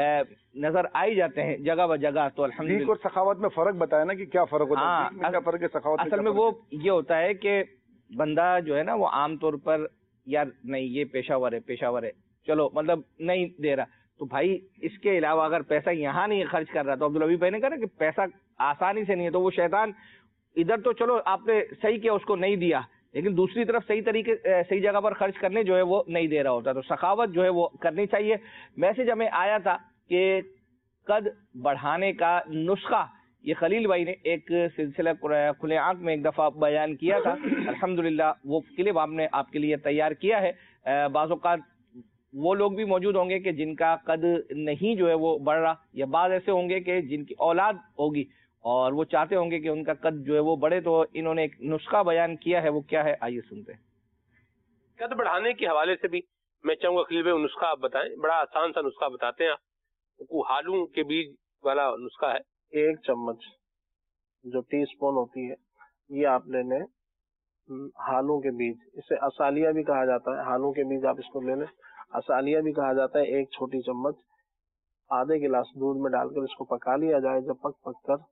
نظر آئی جاتے ہیں جگہ بہ جگہ۔ تو الحمدللہ بھیک اور سخاوت میں فرق بتایا نا کہ کیا فرق ہوتا ہے، کیا فرق ہے سخاوت؟ اصل میں وہ یہ ہوتا ہے کہ بندہ جو ہے نا وہ عام طور پر یار نہیں یہ پیشہ ور ہے پیشہ ور ہے چلو مطلب نہیں دے رہا، تو بھائی اس کے علاوہ اگر پیسہ یہاں نہیں خرچ کر رہا، تو عبدالحبیب بھائی نے کہا کہ پیسہ آسانی سے نہیں ہے، تو وہ شیطان ادھر تو چلو آپ نے صحیح کیا اس کو نہیں دیا، لیکن دوسری طرف صحیح طریقے صحیح جگہ پر خرچ کرنے جو ہے وہ نہیں دے رہا ہوتا۔ تو سخاوت جو ہے وہ کرنی چاہیے۔ میسج ہمیں آیا تھا کہ قد بڑھانے کا نسخہ، یہ خلیل بھائی نے ایک سلسلہ کھلے آنکھ میں ایک دفعہ بیان کیا تھا، الحمدللہ وہ کلپ آپ نے آپ کے لیے تیار کیا ہے۔ بعض اوقات وہ لوگ بھی موجود ہوں گے کہ جن کا قد نہیں جو ہے وہ بڑھ رہا، یا بعض ایسے ہوں گے کہ جن کی اولاد ہوگی اور وہ چاہتے ہوں گے کہ ان کا قد جو ہے وہ بڑھے، تو انہوں نے ایک نسخہ بیان کیا ہے، وہ کیا ہے آئیے سنتے ہیں۔ قد بڑھانے کے حوالے سے بھی میں چاہوں گا خلیل بھائی نسخہ آپ بتائیں، بڑا آسان سا نسخہ بتاتے ہیں آپ۔ ہالوں کے بیج والا نسخہ ہے، ایک چمچ جو ٹی اسپون ہوتی ہے یہ آپ لے لیں، حالوں کے بیج، اسے اسالیہ بھی کہا جاتا ہے، حالوں کے بیج آپ اس کو لے لیں، اسالیہ بھی کہا جاتا ہے۔ ایک چھوٹی چمچ آدھے گلاس دودھ میں ڈال کر اس کو پکا لیا جائے، جب پک پک کر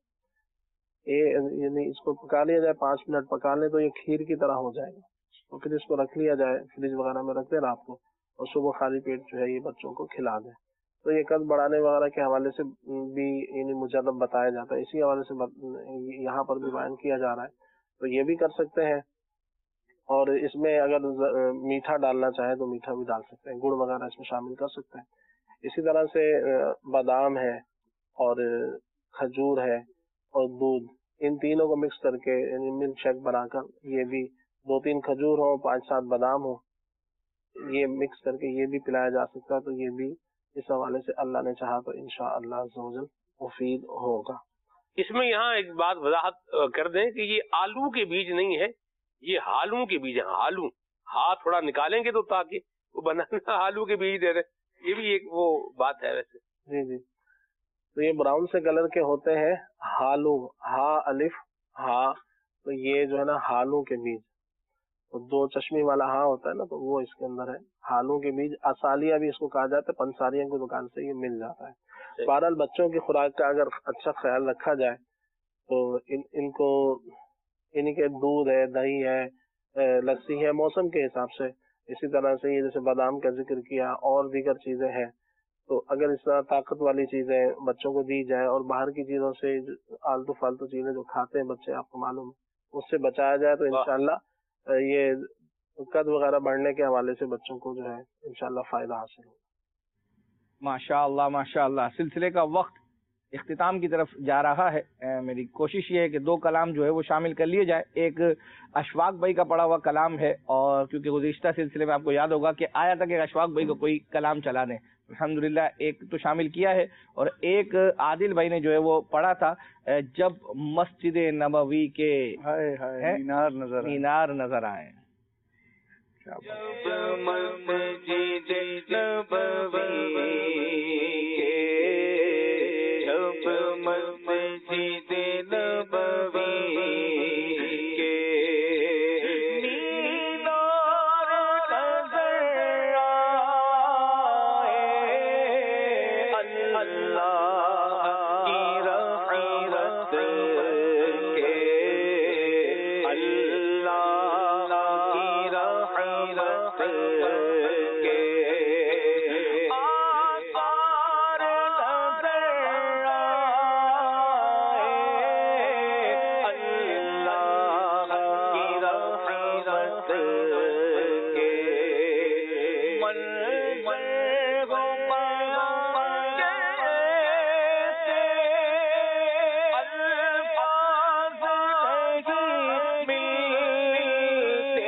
یعنی اس کو پکا لیا جائے، پانچ منٹ پکا لیں تو یہ کھیر کی طرح ہو جائے گا، تو پھر اس کو رکھ لیا جائے، فریج وغیرہ میں رکھ دیں رات کو، اور صبح خالی پیٹ جو ہے یہ بچوں کو کھلا دیں۔ تو یہ قد بڑھانے وغیرہ کے حوالے سے بھی یعنی مجرب بتایا جاتا ہے، اسی حوالے سے یہاں پر بھی بیان کیا جا رہا ہے، تو یہ بھی کر سکتے ہیں۔ اور اس میں اگر میٹھا ڈالنا چاہے تو میٹھا بھی ڈال سکتے ہیں، گڑ وغیرہ اس میں شامل کر سکتے ہیں۔ اسی طرح سے بادام ہے اور کھجور ہے اور دودھ، ان تینوں کو مکس کر کے یعنی ملک شیک بنا کر، یہ بھی دو تین کھجور ہو، پانچ سات بادام ہو، یہ مکس کر کے یہ بھی پلایا جا سکتا ہے، تو یہ بھی اس حوالے سے اللہ نے چاہا تو انشاءاللہ عز و جل مفید ہوگا۔ اس میں یہاں ایک بات وضاحت کر دیں کہ یہ آلو کے بیج نہیں ہے، یہ ہالوں کے بیج ہیں، ہالو، ہاں تھوڑا نکالیں گے تو تاکہ وہ بنانا آلو کے بیج دے رہے، یہ بھی ایک وہ بات ہے ویسے۔ جی جی، تو یہ براؤن سے کلر کے ہوتے ہیں ہالو، ہا الف ہا، تو یہ جو ہے نا ہالوں کے بیج، تو دو چشمی والا ہاں ہوتا ہے نا، تو وہ اس کے اندر ہے، ہالوں کے بیج۔ اسالیہ بھی اس کو کہا جاتا ہے، پنساریوں کی دکان سے یہ مل جاتا ہے۔ بہرحال بچوں کی خوراک کا اگر اچھا خیال رکھا جائے تو ان ان کو ان کے دودھ ہے، دہی ہے، لسی ہے، موسم کے حساب سے، اسی طرح سے یہ جیسے بادام کا ذکر کیا اور دیگر چیزیں ہیں، تو اگر اس طرح طاقت والی چیزیں بچوں کو دی جائے اور باہر کی چیزوں سے آلتو فالتو چیزیں جو کھاتے ہیں بچے، آپ کو معلوم ہے، اس سے بچایا جائے تو انشاءاللہ یہ قد وغیرہ بڑھنے کے حوالے سے بچوں کو جو ہے انشاءاللہ فائدہ حاصل ہوگا۔ ماشاء اللہ ماشاء اللہ، سلسلے کا وقت اختتام کی طرف جا رہا ہے۔ میری کوشش یہ ہے کہ دو کلام جو ہے وہ شامل کر لیے جائے۔ ایک اشفاق بھائی کا پڑھا ہوا کلام ہے، اور کیونکہ گزشتہ سلسلے میں آپ کو یاد ہوگا کہ آیا تھا کہ اشفاق بھائی کو کوئی کلام چلا دیں، الحمدللہ ایک تو شامل کیا ہے، اور ایک عادل بھائی نے جو ہے وہ پڑھا تھا، جب مسجد نبوی کے مینار نظر آئے مینار نظر آئے۔ جب مسجد نبوی کے، جب مسجد نبوی کے مینار نظر آئے، اللہ کی رحمت کے، اللہ کی رحمت کے آثار نظر آئے، اللہ کی رحمت کے منظر جیسے الفاظ نہیں ملتے،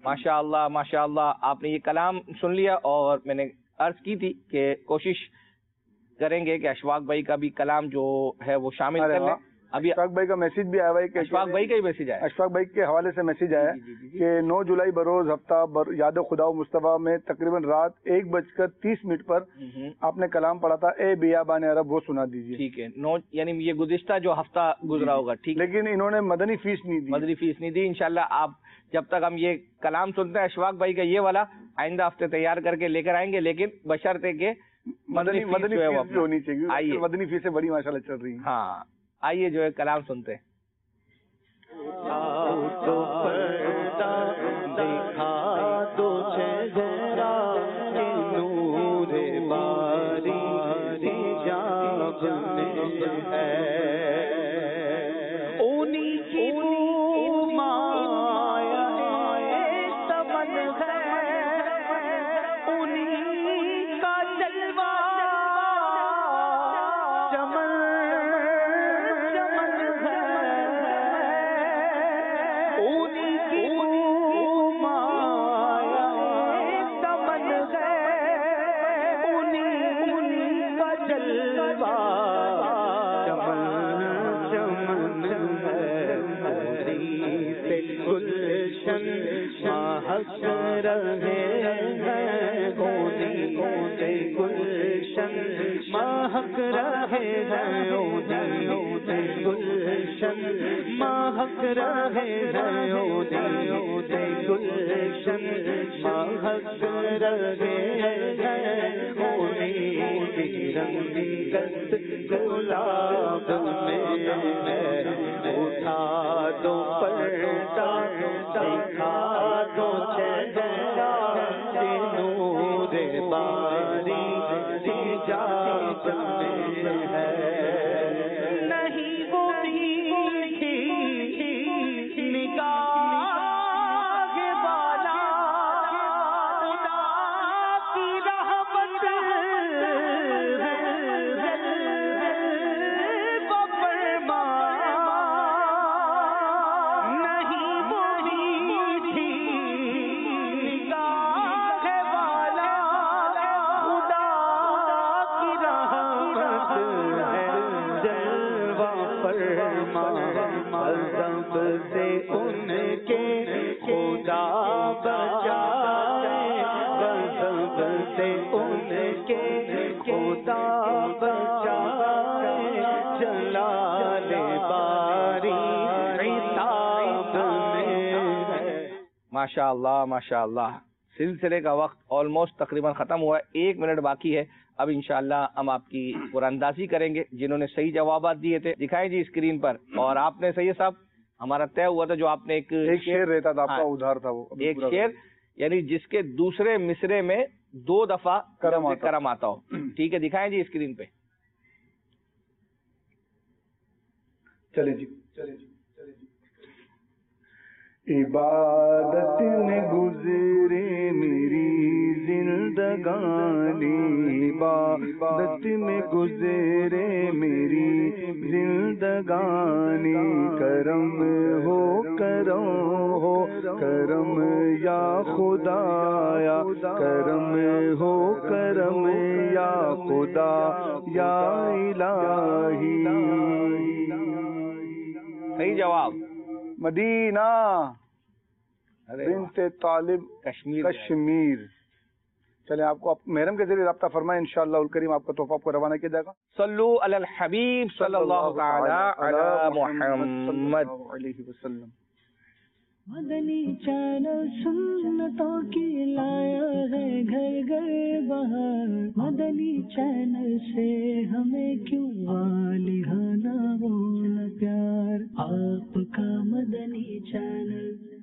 ماشاء اللہ ماشاء اللہ، آپ نے یہ کلام سن لیا، اور میں نے عرض کی تھی کہ کوشش کریں گے کہ اشفاق بھائی کا بھی کلام جو ہے وہ شامل کر لیں. ابھی اشفاق بھائی کا میسج بھی آیا ہے کہ اشفاق بھائی کا ہی میسج آیا، اشفاق بھائی کے حوالے سے میسج آیا کہ نو جولائی بروز ہفتہ بر یاد خدا و مصطفیٰ میں تقریباً رات ایک بج کر تیس منٹ پر آپ نے کلام پڑھا تھا اے بیابان عرب، وہ سنا دیجیے. ٹھیک ہے. نو یعنی یہ گزشتہ جو ہفتہ گزرا ہوگا. ٹھیک، لیکن انہوں نے مدنی فیس نہیں دی. مدنی فیس نہیں دی. انشاءاللہ آپ جب تک ہم یہ کلام سنتے ہیں اشفاق بھائی کا یہ والا، آئندہ ہفتے تیار کر کے لے کر آئیں گے، لیکن بشرطے کہ مدنی مدنی فیس بھی ہونی چاہیے. آئیے، مدنی فیسیں بڑی ماشاءاللہ چل رہی ہیں. ہاں آئیے جو ہے کلام سنتے ہیں. مہک رہے ہیں گلشن، مہک رہے ہیں گلشن، مہک رہے ہیں رنگت گلاب میں. اٹھا دو پردہ، دکھا دو چہرہ، نور باری حجاب میں ہے. نہیں وہ میٹھی نگاہ والا خدا کی رحمت سے ان کے خدا بچائے، غضب سے ان کے خدا بچائے، جلال باری عتاب میں. ماشاء اللہ ماشاء اللہ. سلسلے کا وقت آلموسٹ تقریباً ختم ہوا ہے، ایک منٹ باقی ہے. اب انشاءاللہ ہم آپ کی قرآن اندازی کریں گے. جنہوں نے صحیح جوابات دیے تھے دکھائیں جی اسکرین پر. اور آپ نے سید صاحب ہمارا طے ہوا تھا جو آپ نے ایک ایک شعر رہتا تھا آپ کا ادھار تھا، وہ ایک شعر یعنی جس کے دوسرے مصرے میں دو دفعہ کرم آتا کرم آتا ہو. ٹھیک ہے دکھائیں جی اسکرین پہ. چلے جی چلے جی عبادت میں گزرے میری زندگانی، عبادت میں گزرے میری زندگانی، کرم ہو کرم ہو کرم یا خدایا، کرم ہو کرم یا خدا یا الہی. صحیح جواب مدینہ بنت طالب کشمیر کشمیر. چلیں آپ کو محرم کے ذریعے رابطہ فرمائیں، انشاءاللہ الکریم آپ کا تحفہ آپ کو روانہ کیا جائے گا. صلو علی الحبیب صلی اللہ تعالی علی محمد علیہ وسلم. مدنی چینل سنتوں کی لایا ہے گھر گھر بہار، مدنی چینل سے ہمیں کیوں والہانہ وہ نہ پیار، آپ کا مدنی چینل.